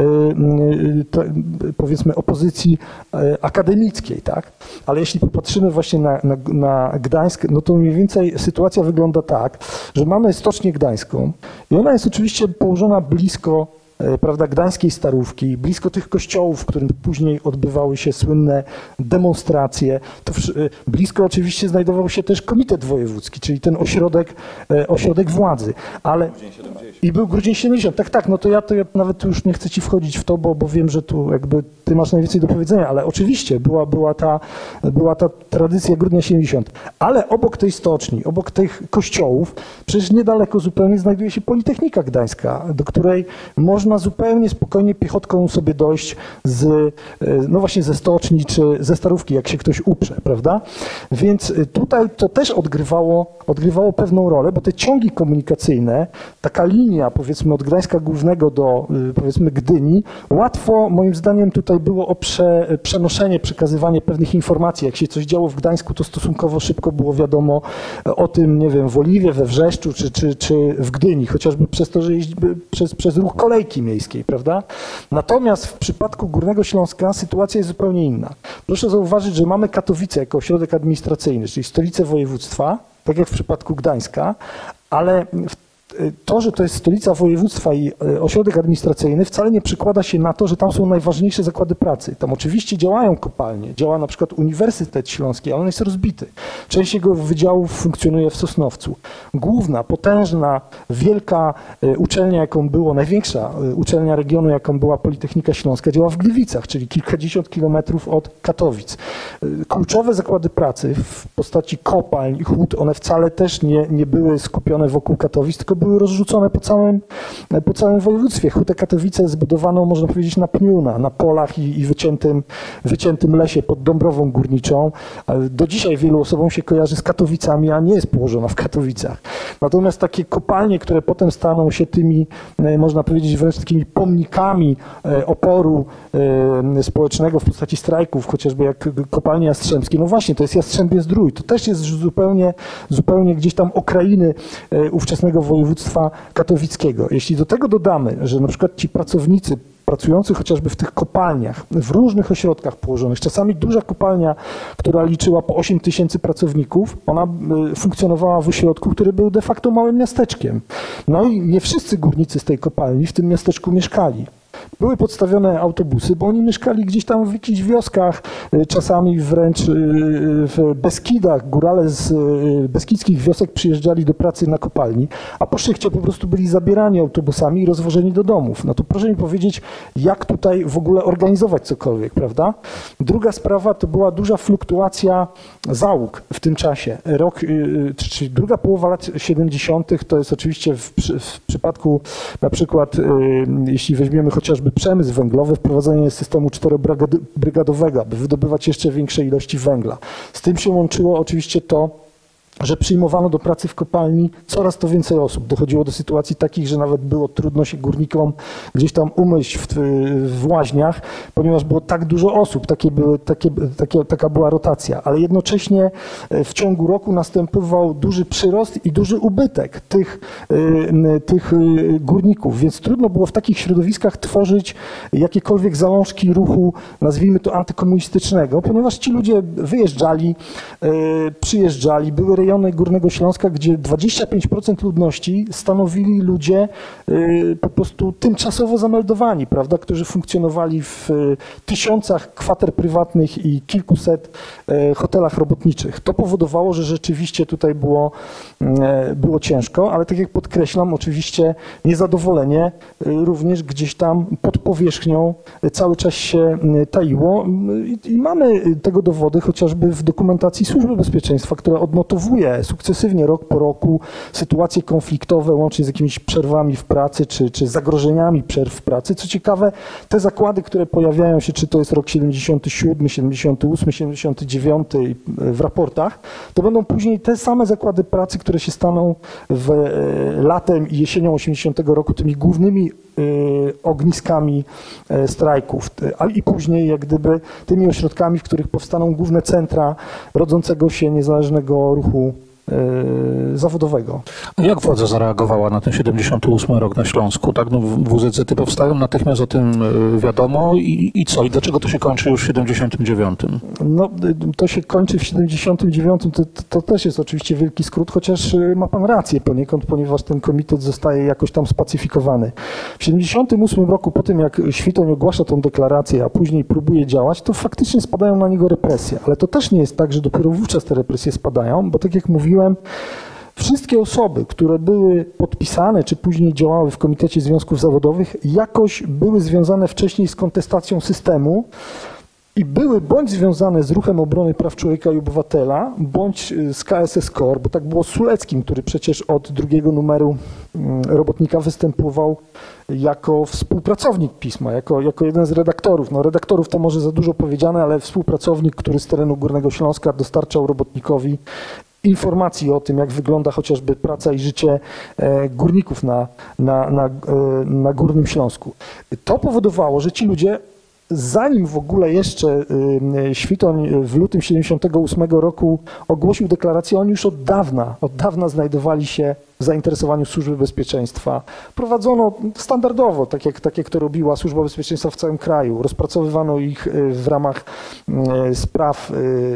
to, powiedzmy opozycji akademickiej, tak? Ale jeśli popatrzymy właśnie na, na, na Gdańsk, no to mniej więcej sytuacja wygląda tak, że mamy Stocznię Gdańską i ona jest oczywiście położona blisko, prawda, gdańskiej Starówki, blisko tych kościołów, w którym później odbywały się słynne demonstracje. To w, blisko oczywiście znajdował się też Komitet Wojewódzki, czyli ten ośrodek, ośrodek władzy. Ale i był Grudzień siedemdziesiąt. Tak, tak, no to ja, to ja nawet tu już nie chcę ci wchodzić w to, bo, bo wiem, że tu jakby ty masz najwięcej do powiedzenia, ale oczywiście była, była, ta, była ta tradycja Grudnia siedemdziesiąt. Ale obok tej stoczni, obok tych kościołów, przecież niedaleko zupełnie znajduje się Politechnika Gdańska, do której można zupełnie spokojnie piechotką sobie dojść z, no właśnie ze stoczni czy ze Starówki, jak się ktoś uprze, prawda? Więc tutaj to też odgrywało, odgrywało pewną rolę, bo te ciągi komunikacyjne, taka linia powiedzmy od Gdańska Głównego do powiedzmy Gdyni, łatwo moim zdaniem tutaj było o prze, przenoszenie, przekazywanie pewnych informacji. Jak się coś działo w Gdańsku, to stosunkowo szybko było wiadomo o tym, nie wiem, w Oliwie, we Wrzeszczu czy, czy, czy w Gdyni, chociażby przez to, że jeździ, przez, przez ruch kolejki miejskiej, prawda? Natomiast w przypadku Górnego Śląska sytuacja jest zupełnie inna. Proszę zauważyć, że mamy Katowice jako ośrodek administracyjny, czyli stolicę województwa, tak jak w przypadku Gdańska, ale w to, że to jest stolica województwa i ośrodek administracyjny, wcale nie przekłada się na to, że tam są najważniejsze zakłady pracy. Tam oczywiście działają kopalnie, działa na przykład Uniwersytet Śląski, ale on jest rozbity. Część jego wydziałów funkcjonuje w Sosnowcu. Główna, potężna, wielka uczelnia, jaką było, największa uczelnia regionu, jaką była Politechnika Śląska, działa w Gliwicach, czyli kilkadziesiąt kilometrów od Katowic. Kluczowe zakłady pracy w postaci kopalń i hut, one wcale też nie, nie były skupione wokół Katowic, tylko były rozrzucone po całym, po całym województwie. Hutę Katowice zbudowano, można powiedzieć, na pniu, na, na polach i, i wyciętym, wyciętym lesie pod Dąbrową Górniczą. Do dzisiaj wielu osobom się kojarzy z Katowicami, a nie jest położona w Katowicach. Natomiast takie kopalnie, które potem staną się tymi, można powiedzieć, wręcz takimi pomnikami oporu społecznego w postaci strajków, chociażby jak kopalnie Jastrzębskie. No właśnie, to jest Jastrzębie Zdrój. To też jest zupełnie, zupełnie gdzieś tam okrainy ówczesnego województwa katowickiego. Jeśli do tego dodamy, że na przykład ci pracownicy pracujący chociażby w tych kopalniach, w różnych ośrodkach położonych, czasami duża kopalnia, która liczyła po osiem tysięcy pracowników, ona funkcjonowała w ośrodku, który był de facto małym miasteczkiem. No i nie wszyscy górnicy z tej kopalni w tym miasteczku mieszkali. były podstawione autobusy, bo oni mieszkali gdzieś tam w jakichś wioskach, czasami wręcz w Beskidach. Górale z beskidzkich wiosek przyjeżdżali do pracy na kopalni, a po szychcie po prostu byli zabierani autobusami i rozwożeni do domów. No to proszę mi powiedzieć, jak tutaj w ogóle organizować cokolwiek, prawda? Druga sprawa to była duża fluktuacja załóg w tym czasie. Rok, czyli druga połowa lat siedemdziesiątych to jest oczywiście w, w przypadku na przykład, jeśli weźmiemy chociażby przemysł węglowy, wprowadzenie systemu czterobrygadowego, aby wydobywać jeszcze większe ilości węgla. Z tym się łączyło oczywiście to, że przyjmowano do pracy w kopalni coraz to więcej osób. Dochodziło do sytuacji takich, że nawet było trudno się górnikom gdzieś tam umyć w, w łaźniach, ponieważ było tak dużo osób, takie były, takie, takie, taka była rotacja. Ale jednocześnie w ciągu roku następował duży przyrost i duży ubytek tych, tych górników, więc trudno było w takich środowiskach tworzyć jakiekolwiek zalążki ruchu, nazwijmy to antykomunistycznego, ponieważ ci ludzie wyjeżdżali, przyjeżdżali, były rejony Górnego Śląska, gdzie dwadzieścia pięć procent ludności stanowili ludzie po prostu tymczasowo zameldowani, prawda, którzy funkcjonowali w tysiącach kwater prywatnych i kilkuset hotelach robotniczych. To powodowało, że rzeczywiście tutaj było, było ciężko, ale tak jak podkreślam, oczywiście niezadowolenie również gdzieś tam pod powierzchnią cały czas się taiło i mamy tego dowody chociażby w dokumentacji Służby Bezpieczeństwa, która odnotowuje sukcesywnie rok po roku sytuacje konfliktowe, łącznie z jakimiś przerwami w pracy, czy, czy zagrożeniami przerw w pracy. Co ciekawe, te zakłady, które pojawiają się, czy to jest rok siedemdziesiąty siódmy, siedemdziesiąty ósmy, siedemdziesiąty dziewiąty w raportach, to będą później te same zakłady pracy, które się staną w, latem i jesienią osiemdziesiątego roku tymi głównymi ogniskami strajków, a i później jak gdyby tymi ośrodkami, w których powstaną główne centra rodzącego się niezależnego ruchu zawodowego. A jak władza zareagowała na ten siedemdziesiąty ósmy rok na Śląsku? Tak, no, W Z Z-y powstają, natychmiast o tym wiadomo i, i co? I dlaczego to się kończy już w siedemdziesiątym dziewiątym? No, to się kończy w siedemdziesiątym dziewiątym. To, to też jest oczywiście wielki skrót, chociaż ma pan rację poniekąd, ponieważ ten komitet zostaje jakoś tam spacyfikowany. W siedemdziesiątym ósmym roku, po tym jak Świtoń ogłasza tą deklarację, a później próbuje działać, to faktycznie spadają na niego represje. Ale to też nie jest tak, że dopiero wówczas te represje spadają, bo tak jak mówiłem, wszystkie osoby, które były podpisane, czy później działały w Komitecie Związków Zawodowych, jakoś były związane wcześniej z kontestacją systemu i były bądź związane z Ruchem Obrony Praw Człowieka i Obywatela, bądź z K S S K O R, bo tak było z Suleckim, który przecież od drugiego numeru Robotnika występował jako współpracownik pisma, jako, jako jeden z redaktorów. No redaktorów to może za dużo powiedziane, ale współpracownik, który z terenu Górnego Śląska dostarczał Robotnikowi informacji o tym, jak wygląda chociażby praca i życie górników na, na, na, na Górnym Śląsku. To powodowało, że ci ludzie, zanim w ogóle jeszcze Świtoń w lutym siedemdziesiątego ósmego roku ogłosił deklarację, oni już od dawna, od dawna znajdowali się w zainteresowaniu Służby Bezpieczeństwa. Prowadzono standardowo, tak jak, tak jak to robiła Służba Bezpieczeństwa w całym kraju. Rozpracowywano ich w ramach spraw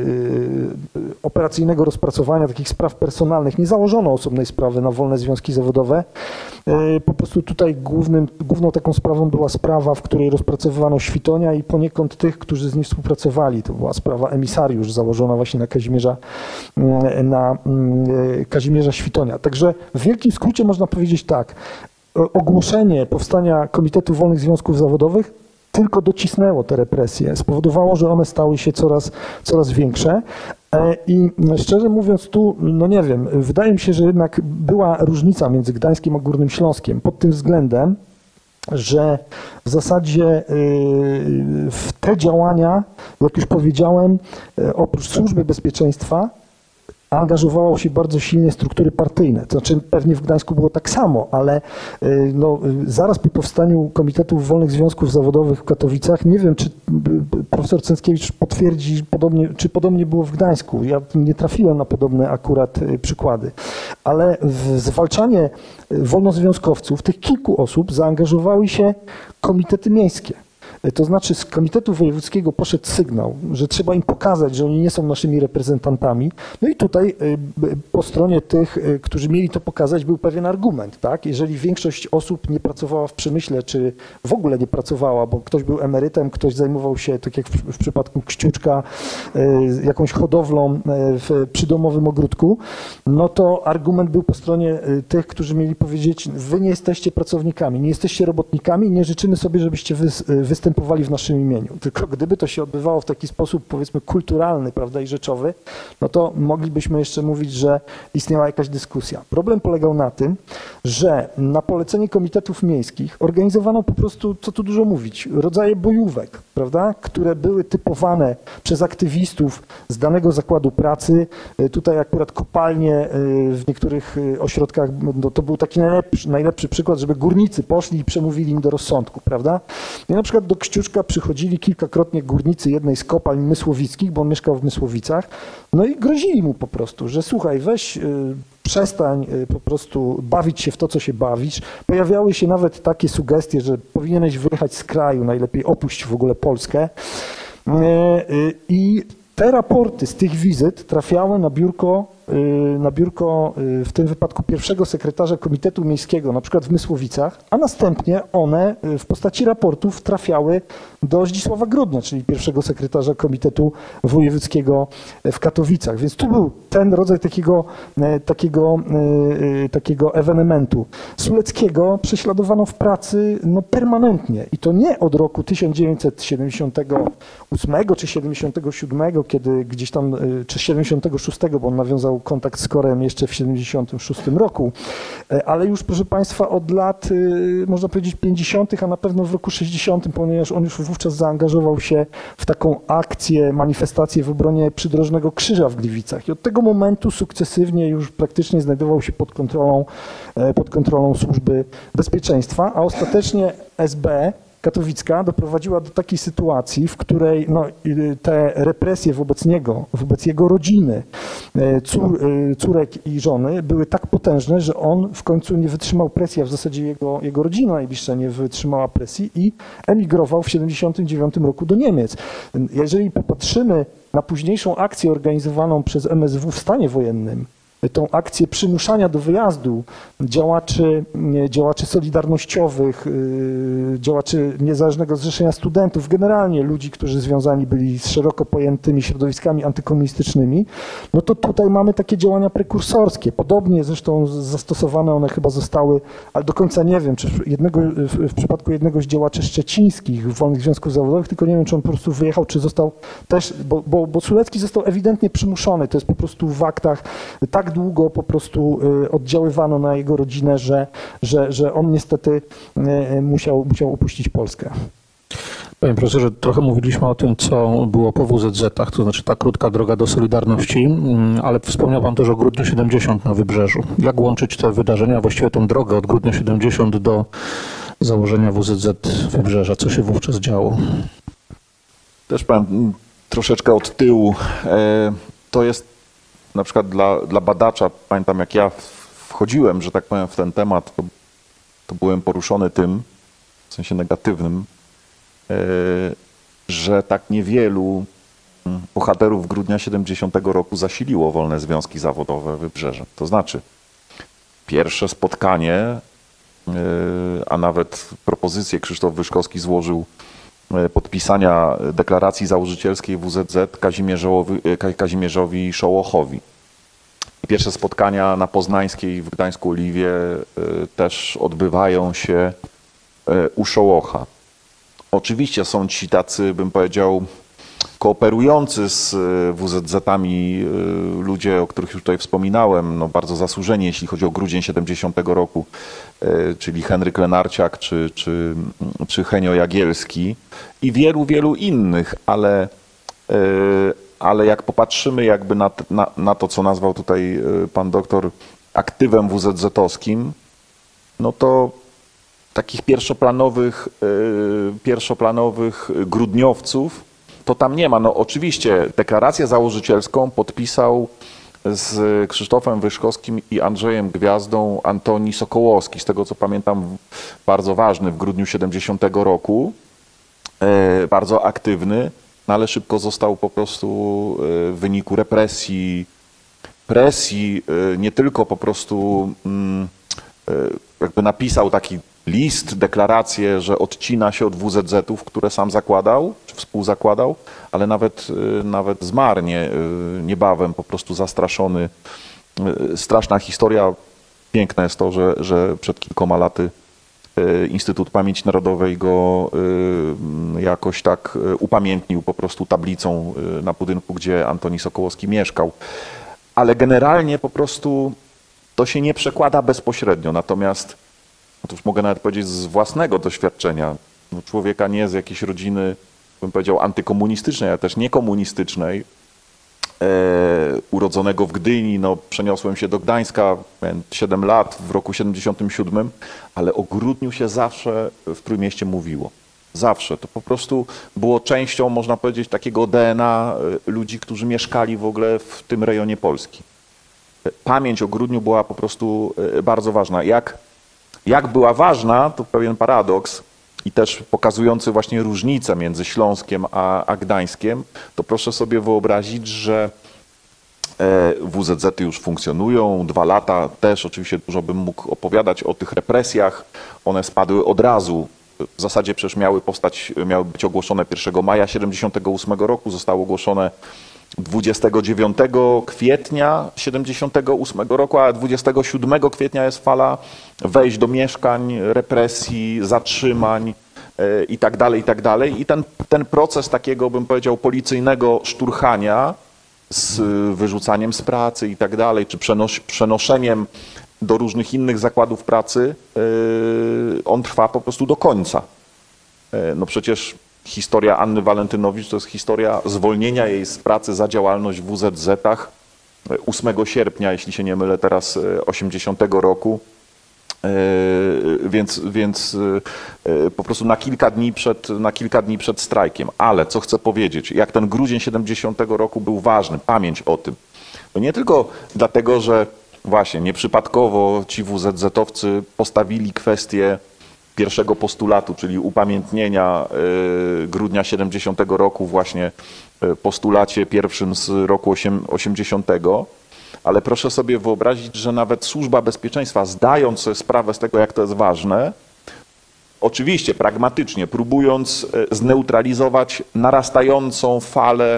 operacyjnego rozpracowania, takich spraw personalnych. Nie założono osobnej sprawy na wolne związki zawodowe. Po prostu tutaj głównym, główną taką sprawą była sprawa, w której rozpracowywano Świtonia i poniekąd tych, którzy z nim współpracowali. To była sprawa emisariusz założona właśnie na Kazimierza, na Kazimierza Świtonia. Także w wielkim skrócie można powiedzieć tak, ogłoszenie powstania Komitetu Wolnych Związków Zawodowych tylko docisnęło te represje, spowodowało, że one stały się coraz, coraz większe. I szczerze mówiąc tu, no nie wiem, wydaje mi się, że jednak była różnica między Gdańskiem a Górnym Śląskiem pod tym względem, że w zasadzie w te działania, jak już powiedziałem, oprócz Służby Bezpieczeństwa angażowało się bardzo silnie struktury partyjne. To znaczy pewnie w Gdańsku było tak samo, ale no, zaraz po powstaniu Komitetów Wolnych Związków Zawodowych w Katowicach, nie wiem, czy profesor Cęckiewicz potwierdzi, podobnie, czy podobnie było w Gdańsku. Ja nie trafiłem na podobne akurat przykłady, ale w zwalczanie wolnozwiązkowców, tych kilku osób, zaangażowały się komitety miejskie. To znaczy z Komitetu Wojewódzkiego poszedł sygnał, że trzeba im pokazać, że oni nie są naszymi reprezentantami. No i tutaj po stronie tych, którzy mieli to pokazać, był pewien argument, tak? Jeżeli większość osób nie pracowała w przemyśle, czy w ogóle nie pracowała, bo ktoś był emerytem, ktoś zajmował się, tak jak w, w przypadku Kściuczka, jakąś hodowlą w przydomowym ogródku, no to argument był po stronie tych, którzy mieli powiedzieć, wy nie jesteście pracownikami, nie jesteście robotnikami, nie życzymy sobie, żebyście wy, występowali w naszym imieniu. Tylko gdyby to się odbywało w taki sposób, powiedzmy, kulturalny, prawda, i rzeczowy, no to moglibyśmy jeszcze mówić, że istniała jakaś dyskusja. Problem polegał na tym, że na polecenie komitetów miejskich organizowano po prostu, co tu dużo mówić, rodzaje bojówek, prawda, które były typowane przez aktywistów z danego zakładu pracy. Tutaj akurat kopalnie w niektórych ośrodkach, no to był taki najlepszy, najlepszy przykład, żeby górnicy poszli i przemówili im do rozsądku, prawda. I na przykład do Kściuczka przychodzili kilkakrotnie górnicy jednej z kopalń mysłowickich, bo on mieszkał w Mysłowicach, no i grozili mu po prostu, że słuchaj, weź, przestań po prostu bawić się w to, co się bawisz. Pojawiały się nawet takie sugestie, że powinieneś wyjechać z kraju, najlepiej opuść w ogóle Polskę. I te raporty z tych wizyt trafiały na biurko, na biurko w tym wypadku pierwszego sekretarza Komitetu Miejskiego, na przykład w Mysłowicach, a następnie one w postaci raportów trafiały do Zdzisława Grudnia, czyli pierwszego sekretarza Komitetu Wojewódzkiego w Katowicach. Więc tu był ten rodzaj takiego, takiego, takiego ewenementu. Suleckiego prześladowano w pracy no, permanentnie i to nie od roku tysiąc dziewięćset siedemdziesiątego ósmego czy siedemdziesiątego siódmego, kiedy gdzieś tam, czy siedemdziesiątego szóstego, bo on nawiązał kontakt z Korem jeszcze w siedemdziesiątym szóstym roku, ale już, proszę Państwa, od lat, można powiedzieć, pięćdziesiątych, a na pewno w roku sześćdziesiątym, ponieważ on już wówczas zaangażował się w taką akcję, manifestację w obronie Przydrożnego Krzyża w Gliwicach i od tego momentu sukcesywnie już praktycznie znajdował się pod kontrolą, pod kontrolą Służby Bezpieczeństwa, a ostatecznie S B katowicka doprowadziła do takiej sytuacji, w której no, te represje wobec niego, wobec jego rodziny, cór, córek i żony były tak potężne, że on w końcu nie wytrzymał presji, a w zasadzie jego, jego rodzina najbliższa nie wytrzymała presji i emigrował w siedemdziesiątym dziewiątym roku do Niemiec. Jeżeli popatrzymy na późniejszą akcję organizowaną przez M S W w stanie wojennym, tą akcję przymuszania do wyjazdu działaczy, działaczy solidarnościowych, działaczy Niezależnego Zrzeszenia Studentów, generalnie ludzi, którzy związani byli z szeroko pojętymi środowiskami antykomunistycznymi, no to tutaj mamy takie działania prekursorskie. Podobnie zresztą zastosowane one chyba zostały, ale do końca nie wiem, czy jednego, w przypadku jednego z działaczy szczecińskich Wolnych Związków Zawodowych, tylko nie wiem, czy on po prostu wyjechał, czy został też, bo, bo, bo Sulecki został ewidentnie przymuszony. To jest po prostu w aktach tak długo po prostu oddziaływano na jego rodzinę, że, że, że on niestety musiał, musiał opuścić Polskę. Panie profesorze, trochę mówiliśmy o tym, co było po W Z Z-ach, to znaczy ta krótka droga do Solidarności, ale wspomniał Pan też o Grudniu siedemdziesiątym na Wybrzeżu. Jak łączyć te wydarzenia, właściwie tą drogę od Grudnia siedemdziesiątego do założenia W Z Z Wybrzeża? Co się wówczas działo? Też Pan troszeczkę od tyłu. To jest na przykład dla, dla badacza, pamiętam jak ja wchodziłem, że tak powiem, w ten temat, to, to byłem poruszony tym, w sensie negatywnym, yy, że tak niewielu bohaterów Grudnia siedemdziesiątego roku zasiliło Wolne Związki Zawodowe Wybrzeże. To znaczy pierwsze spotkanie, yy, a nawet propozycję Krzysztof Wyszkowski złożył podpisania deklaracji założycielskiej W Z Z Kazimierzowi, Kazimierzowi Szołochowi. Pierwsze spotkania na Poznańskiej w Gdańsku Oliwie też odbywają się u Szołocha. Oczywiście są ci tacy, bym powiedział, kooperujący z W Z Z-ami ludzie, o których już tutaj wspominałem, no bardzo zasłużeni, jeśli chodzi o grudzień siedemdziesiątego roku, czyli Henryk Lenarciak czy, czy, czy Henio Jagielski i wielu, wielu innych, ale, ale jak popatrzymy jakby na, na, na to, co nazwał tutaj pan doktor aktywem W Z Z-owskim, no to takich pierwszoplanowych, pierwszoplanowych grudniowców to tam nie ma. No oczywiście deklarację założycielską podpisał z Krzysztofem Wyszkowskim i Andrzejem Gwiazdą Antoni Sokołowski, z tego co pamiętam bardzo ważny w grudniu siedemdziesiątego roku. bardzo aktywny, no ale szybko został po prostu w wyniku represji, presji, nie tylko po prostu jakby napisał taki list, deklarację, że odcina się od W Z Z-ów, które sam zakładał, czy współzakładał, ale nawet, nawet zmarł nie, niebawem, po prostu zastraszony. Straszna historia. Piękne jest to, że, że przed kilkoma laty Instytut Pamięci Narodowej go jakoś tak upamiętnił po prostu tablicą na budynku, gdzie Antoni Sokołowski mieszkał. Ale generalnie po prostu to się nie przekłada bezpośrednio. Natomiast, no to już mogę nawet powiedzieć z własnego doświadczenia, no człowieka nie z jakiejś rodziny, bym powiedział, antykomunistycznej, ale też niekomunistycznej, e, urodzonego w Gdyni, no przeniosłem się do Gdańska, miałem siedem lat w roku siedemdziesiątym siódmym, ale o grudniu się zawsze w Trójmieście mówiło. Zawsze. To po prostu było częścią, można powiedzieć, takiego D N A ludzi, którzy mieszkali w ogóle w tym rejonie Polski. Pamięć o grudniu była po prostu bardzo ważna. Jak, jak była ważna, to pewien paradoks i też pokazujący właśnie różnicę między Śląskiem a, a Gdańskiem, to proszę sobie wyobrazić, że W Z Z-y już funkcjonują, dwa lata też, oczywiście dużo bym mógł opowiadać o tych represjach, one spadły od razu. W zasadzie przecież miały powstać, miały być ogłoszone pierwszego maja siedemdziesiątego ósmego roku, zostały ogłoszone dwudziestego dziewiątego kwietnia siedemdziesiątego ósmego roku, a dwudziestego siódmego kwietnia jest fala wejść do mieszkań, represji, zatrzymań i tak dalej, i tak dalej. I ten, ten proces takiego, bym powiedział, policyjnego szturchania z wyrzucaniem z pracy i tak dalej, czy przenos przenoszeniem do różnych innych zakładów pracy, on trwa po prostu do końca. No przecież historia Anny Walentynowicz to jest historia zwolnienia jej z pracy za działalność w W Z Z-ach ósmego sierpnia, jeśli się nie mylę, teraz osiemdziesiątego roku. Więc, więc po prostu na kilka dni przed, na kilka dni przed strajkiem. Ale co chcę powiedzieć, jak ten grudzień siedemdziesiątego roku był ważny, pamięć o tym. To nie tylko dlatego, że właśnie nieprzypadkowo ci W Z Z-owcy postawili kwestię pierwszego postulatu, czyli upamiętnienia grudnia siedemdziesiątego roku, właśnie postulacie pierwszym z roku osiemdziesiątego. Ale proszę sobie wyobrazić, że nawet Służba Bezpieczeństwa, zdając sobie sprawę z tego, jak to jest ważne, oczywiście pragmatycznie, próbując zneutralizować narastającą falę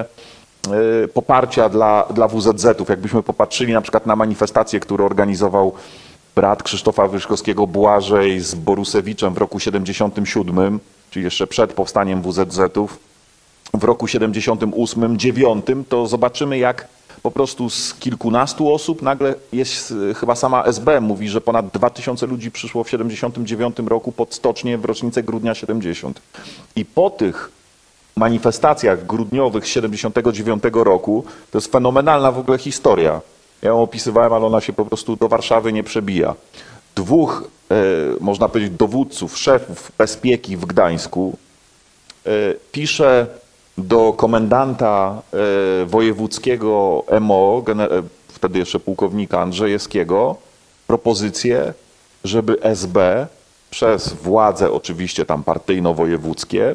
poparcia dla, dla W Z Z-ów. Jakbyśmy popatrzyli na przykład na manifestację, którą organizował brat Krzysztofa Wyszkowskiego Błażej z Borusewiczem w roku siedemdziesiątym siódmym, czyli jeszcze przed powstaniem W Z Z-ów, w roku siedemdziesiątym ósmym, dziewiątym, to zobaczymy, jak po prostu z kilkunastu osób nagle jest, chyba sama S B mówi, że ponad dwa tysiące ludzi przyszło w siedemdziesiątym dziewiątym roku pod stocznię w rocznicę grudnia siedemdziesiątego. I po tych manifestacjach grudniowych z siedemdziesiątego dziewiątego roku, to jest fenomenalna w ogóle historia. Ja ją opisywałem, ale ona się po prostu do Warszawy nie przebija. Dwóch, e, można powiedzieć, dowódców, szefów bezpieki w Gdańsku e, pisze do komendanta e, wojewódzkiego M O, wtedy jeszcze pułkownika Andrzejewskiego, propozycję, żeby S B przez władze oczywiście tam partyjno-wojewódzkie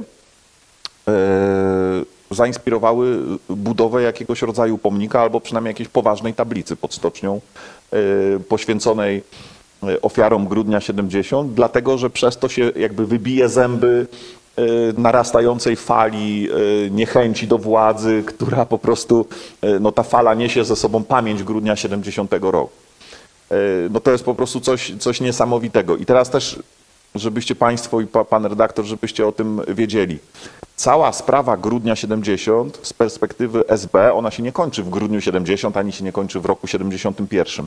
e, zainspirowały budowę jakiegoś rodzaju pomnika albo przynajmniej jakiejś poważnej tablicy pod stocznią e, poświęconej ofiarom grudnia siedemdziesiątego, dlatego że przez to się jakby wybije zęby narastającej fali niechęci do władzy, która po prostu, no ta fala niesie ze sobą pamięć grudnia siedemdziesiątego roku. No to jest po prostu coś, coś niesamowitego. I teraz też, żebyście Państwo i Pan redaktor, żebyście o tym wiedzieli. Cała sprawa grudnia siedemdziesiątego z perspektywy S B, ona się nie kończy w grudniu siedemdziesiątym, ani się nie kończy w roku siedemdziesiątym pierwszym.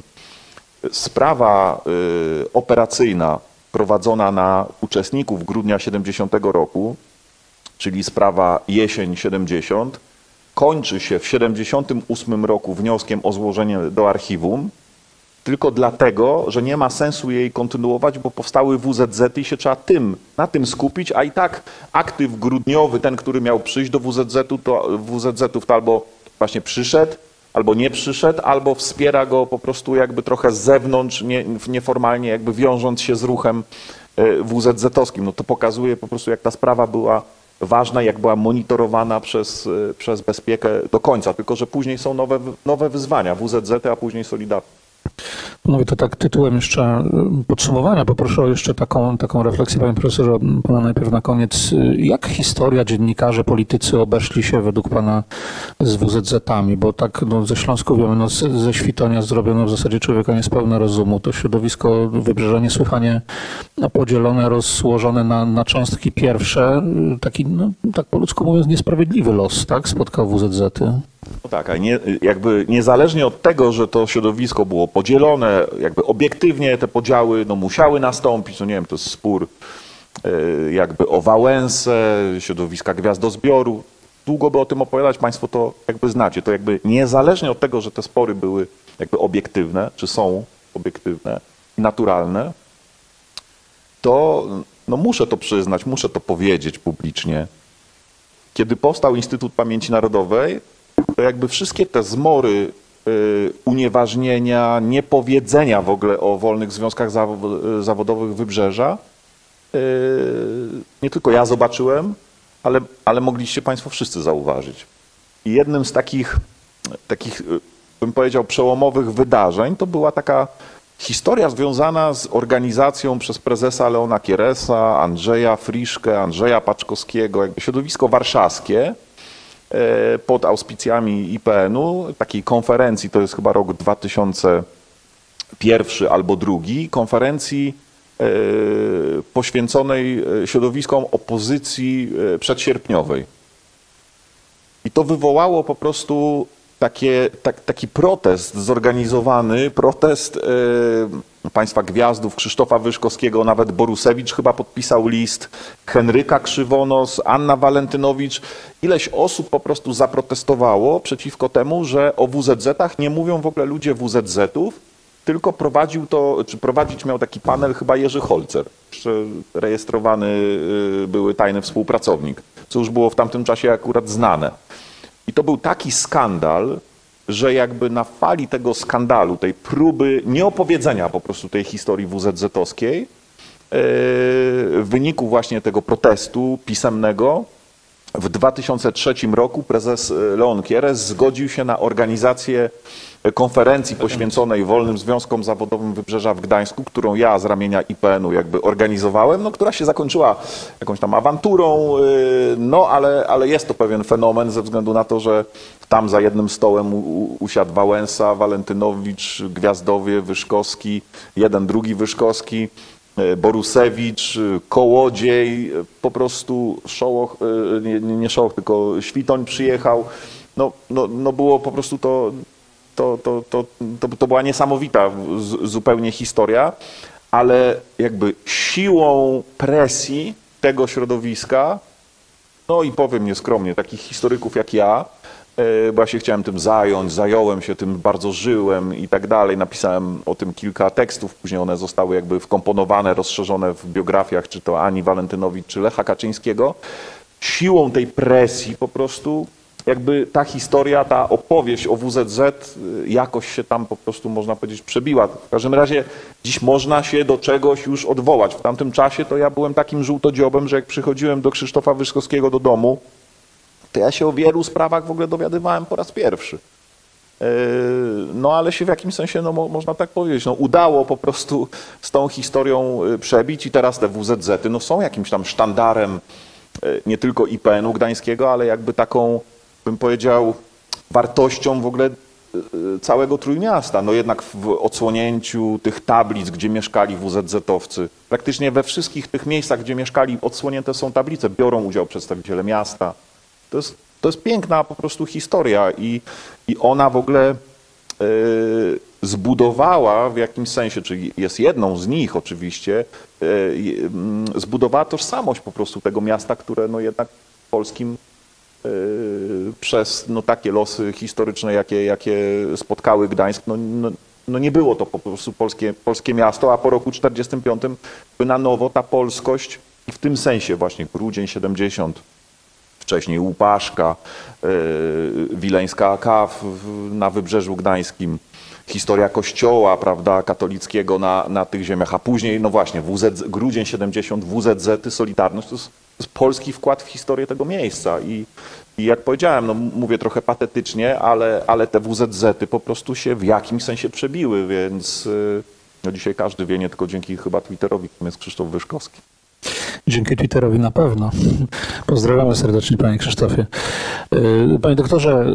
Sprawa y, operacyjna prowadzona na uczestników grudnia siedemdziesiątego roku, czyli sprawa jesień siedemdziesiąt, kończy się w siedemdziesiątym ósmym roku wnioskiem o złożenie do archiwum, tylko dlatego, że nie ma sensu jej kontynuować, bo powstały W Z Z-y i się trzeba tym, na tym skupić, a i tak aktyw grudniowy, ten, który miał przyjść do W Z Z-u, to W Z Z-ów to albo właśnie przyszedł, albo nie przyszedł, albo wspiera go po prostu jakby trochę z zewnątrz, nie, nieformalnie jakby wiążąc się z ruchem W Z Z-owskim. No to pokazuje po prostu, jak ta sprawa była ważna, jak była monitorowana przez, przez bezpiekę do końca, tylko że później są nowe, nowe wyzwania, W Z Z, a później Solidarność. No to tak tytułem jeszcze podsumowania poproszę o jeszcze taką, taką refleksję, panie profesorze, pana najpierw na koniec. Jak historia, dziennikarze, politycy obeszli się według pana z W Z Z-ami? Bo tak no, ze Śląsku wiemy, no, ze Świtonia zrobiono w zasadzie człowieka niespełna rozumu. To środowisko Wybrzeża niesłychanie podzielone, rozłożone na, na cząstki pierwsze. Taki, no, tak po ludzku mówiąc, niesprawiedliwy los, tak, spotkał W Z Z-y. No tak, a nie, jakby niezależnie od tego, że to środowisko było podzielone, jakby obiektywnie te podziały no, musiały nastąpić, no nie wiem, to jest spór jakby o Wałęsę, środowiska Gwiazdozbioru. Długo by o tym opowiadać, państwo to jakby znacie. To jakby niezależnie od tego, że te spory były jakby obiektywne, czy są obiektywne, naturalne, to no muszę to przyznać, muszę to powiedzieć publicznie. Kiedy powstał Instytut Pamięci Narodowej, to jakby wszystkie te zmory y, unieważnienia, niepowiedzenia w ogóle o wolnych związkach zawodowych Wybrzeża, y, nie tylko ja zobaczyłem, ale, ale mogliście państwo wszyscy zauważyć. I jednym z takich, takich, bym powiedział, przełomowych wydarzeń to była taka historia związana z organizacją przez prezesa Leona Kieresa, Andrzeja Friszkę, Andrzeja Paczkowskiego, jakby środowisko warszawskie, pod auspicjami I P N-u, takiej konferencji, to jest chyba rok dwa tysiące pierwszy albo drugi, konferencji poświęconej środowiskom opozycji przedsierpniowej. I to wywołało po prostu takie, tak, taki protest zorganizowany, protest e, państwa gwiazdów, Krzysztofa Wyszkowskiego, nawet Borusewicz chyba podpisał list, Henryka Krzywonos, Anna Walentynowicz. Ileś osób po prostu zaprotestowało przeciwko temu, że o W Z Z-ach nie mówią w ogóle ludzie W Z Z-ów, tylko prowadził to, czy prowadzić miał taki panel chyba Jerzy Holzer, jeszcze rejestrowany y, były tajny współpracownik, co już było w tamtym czasie akurat znane. I to był taki skandal, że jakby na fali tego skandalu, tej próby nieopowiedzenia po prostu tej historii W Z Z-owskiej, w wyniku właśnie tego protestu pisemnego, w dwa tysiące trzecim roku prezes Leon Kieres zgodził się na organizację konferencji poświęconej wolnym związkom zawodowym Wybrzeża w Gdańsku, którą ja z ramienia I P N-u jakby organizowałem, no, która się zakończyła jakąś tam awanturą, no ale, ale jest to pewien fenomen ze względu na to, że tam za jednym stołem u, usiadł Wałęsa, Walentynowicz, Gwiazdowie, Wyszkowski, jeden, drugi Wyszkowski, Borusewicz, Kołodziej, po prostu Szołoch, nie, nie Szołoch, tylko Świtoń przyjechał. No, no, no było po prostu to, to, to, to, to, to była niesamowita z, zupełnie historia, ale jakby siłą presji tego środowiska, no i powiem nieskromnie, takich historyków jak ja, bo ja się chciałem tym zająć, zająłem się tym, bardzo żyłem i tak dalej. Napisałem o tym kilka tekstów, później one zostały jakby wkomponowane, rozszerzone w biografiach, czy to Ani Walentynowicz, czy Lecha Kaczyńskiego. Siłą tej presji po prostu jakby ta historia, ta opowieść o W Z Z jakoś się tam po prostu, można powiedzieć, przebiła. W każdym razie dziś można się do czegoś już odwołać. W tamtym czasie to ja byłem takim żółtodziobem, że jak przychodziłem do Krzysztofa Wyszkowskiego do domu, to ja się o wielu sprawach w ogóle dowiadywałem po raz pierwszy. No ale się w jakimś sensie, no można tak powiedzieć, no udało po prostu z tą historią przebić i teraz te W Z Z-y no są jakimś tam sztandarem nie tylko I P N-u gdańskiego, ale jakby taką, bym powiedział, wartością w ogóle całego Trójmiasta. No jednak w odsłonięciu tych tablic, gdzie mieszkali W Z Z-owcy, praktycznie we wszystkich tych miejscach, gdzie mieszkali, odsłonięte są tablice, biorą udział przedstawiciele miasta. To jest, to jest piękna po prostu historia i, i ona w ogóle y, zbudowała w jakimś sensie, czyli jest jedną z nich oczywiście, y, y, zbudowała tożsamość po prostu tego miasta, które no jednak polskim y, przez no takie losy historyczne, jakie, jakie spotkały Gdańsk, no, no, no nie było to po prostu polskie, polskie miasto, a po roku czterdziestym piątym na nowo ta polskość i w tym sensie właśnie Grudzień siedemdziesiąt, wcześniej Łupaszka, Wileńska A K na Wybrzeżu Gdańskim, historia kościoła, prawda, katolickiego na, na tych ziemiach, a później, no właśnie, W Z Z, Grudzień siedemdziesiąt, W Z Z-y, Solidarność, to jest polski wkład w historię tego miejsca. I, i jak powiedziałem, no mówię trochę patetycznie, ale, ale te W Z Z-y po prostu się w jakimś sensie przebiły, więc no dzisiaj każdy wie, nie tylko dzięki chyba Twitterowi, kim jest Krzysztof Wyszkowski. Dzięki Twitterowi na pewno. Pozdrawiamy serdecznie, panie Krzysztofie. Panie doktorze,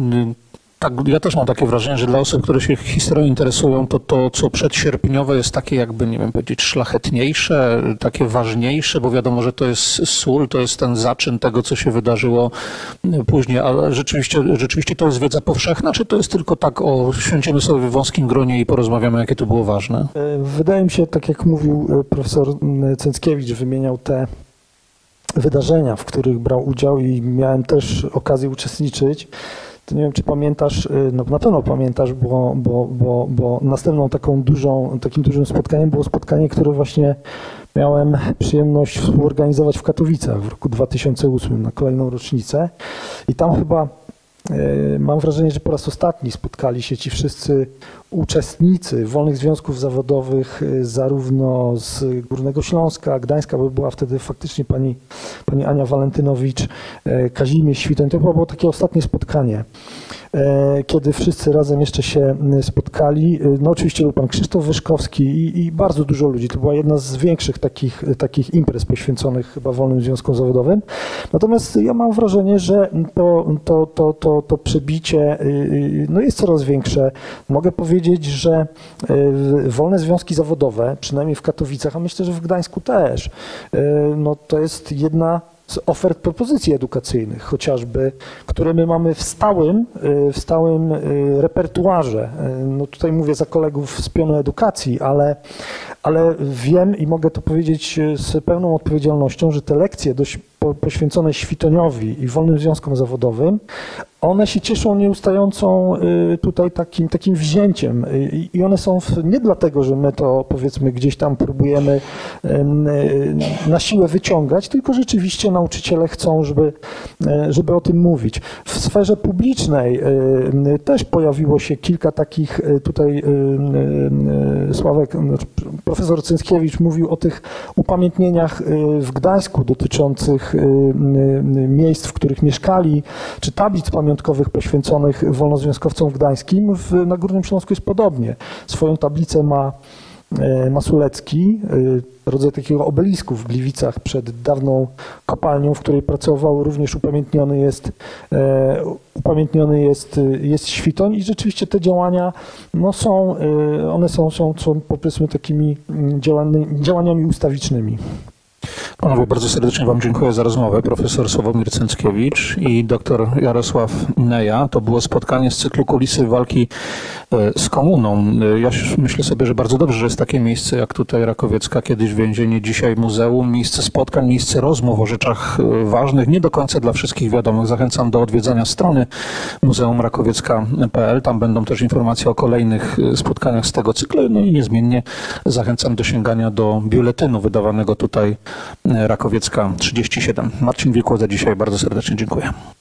tak, ja też mam takie wrażenie, że dla osób, które się historią interesują, to to, co przedsierpniowe jest takie jakby, nie wiem, powiedzieć, szlachetniejsze, takie ważniejsze, bo wiadomo, że to jest sól, to jest ten zaczyn tego, co się wydarzyło później, ale rzeczywiście, rzeczywiście to jest wiedza powszechna, czy to jest tylko tak, o, siądziemy sobie w wąskim gronie i porozmawiamy, jakie to było ważne? Wydaje mi się, tak jak mówił profesor Cęckiewicz, wymieniał te wydarzenia, w których brał udział i miałem też okazję uczestniczyć. To nie wiem, czy pamiętasz, no na pewno pamiętasz, bo, bo, bo, bo następną taką dużą, takim dużym spotkaniem było spotkanie, które właśnie miałem przyjemność współorganizować w Katowicach w roku dwa tysiące ósmym na kolejną rocznicę. I tam chyba mam wrażenie, że po raz ostatni spotkali się ci wszyscy uczestnicy wolnych związków zawodowych zarówno z Górnego Śląska, Gdańska, bo była wtedy faktycznie pani, pani Ania Walentynowicz, Kazimierz Świtoń. To było takie ostatnie spotkanie, kiedy wszyscy razem jeszcze się spotkali. No oczywiście był pan Krzysztof Wyszkowski i, i bardzo dużo ludzi. To była jedna z większych takich, takich imprez poświęconych chyba wolnym związkom zawodowym. Natomiast ja mam wrażenie, że to, to, to, to, to przebicie no jest coraz większe. Mogę powiedzieć, że wolne związki zawodowe, przynajmniej w Katowicach, a myślę, że w Gdańsku też, no to jest jedna z ofert propozycji edukacyjnych chociażby, które my mamy w stałym, w stałym repertuarze. No tutaj mówię za kolegów z pionu edukacji, ale, ale wiem i mogę to powiedzieć z pełną odpowiedzialnością, że te lekcje dość poświęcone Świtoniowi i wolnym związkom zawodowym, one się cieszą nieustającą tutaj takim, takim wzięciem i one są nie dlatego, że my to powiedzmy gdzieś tam próbujemy na siłę wyciągać, tylko rzeczywiście nauczyciele chcą, żeby, żeby o tym mówić. W sferze publicznej też pojawiło się kilka takich, tutaj Sławek, profesor Cęckiewicz mówił o tych upamiętnieniach w Gdańsku dotyczących miejsc, w których mieszkali, czy tablic pamiątkowych poświęconych wolnozwiązkowcom gdańskim. W, na Górnym Śląsku jest podobnie. Swoją tablicę ma Masulecki, rodzaj takiego obelisku w Gliwicach przed dawną kopalnią, w której pracował, również upamiętniony jest, upamiętniony jest, jest Świtoń i rzeczywiście te działania no są, one są, są, są powiedzmy takimi działaniami, działaniami ustawicznymi. Panowie, bardzo serdecznie Wam dziękuję za rozmowę. Profesor Sławomir Cęckiewicz i dr Jarosław Neja. To było spotkanie z cyklu Kulisy walki z komuną. Ja myślę sobie, że bardzo dobrze, że jest takie miejsce jak tutaj Rakowiecka, kiedyś więzienie, dzisiaj muzeum, miejsce spotkań, miejsce rozmów o rzeczach ważnych, nie do końca dla wszystkich wiadomych. Zachęcam do odwiedzania strony muzeum rakowiecka kropka p l. Tam będą też informacje o kolejnych spotkaniach z tego cyklu. No i niezmiennie zachęcam do sięgania do biuletynu wydawanego tutaj Rakowiecka trzydzieści siedem. Marcin Wikło za dzisiaj bardzo serdecznie dziękuję.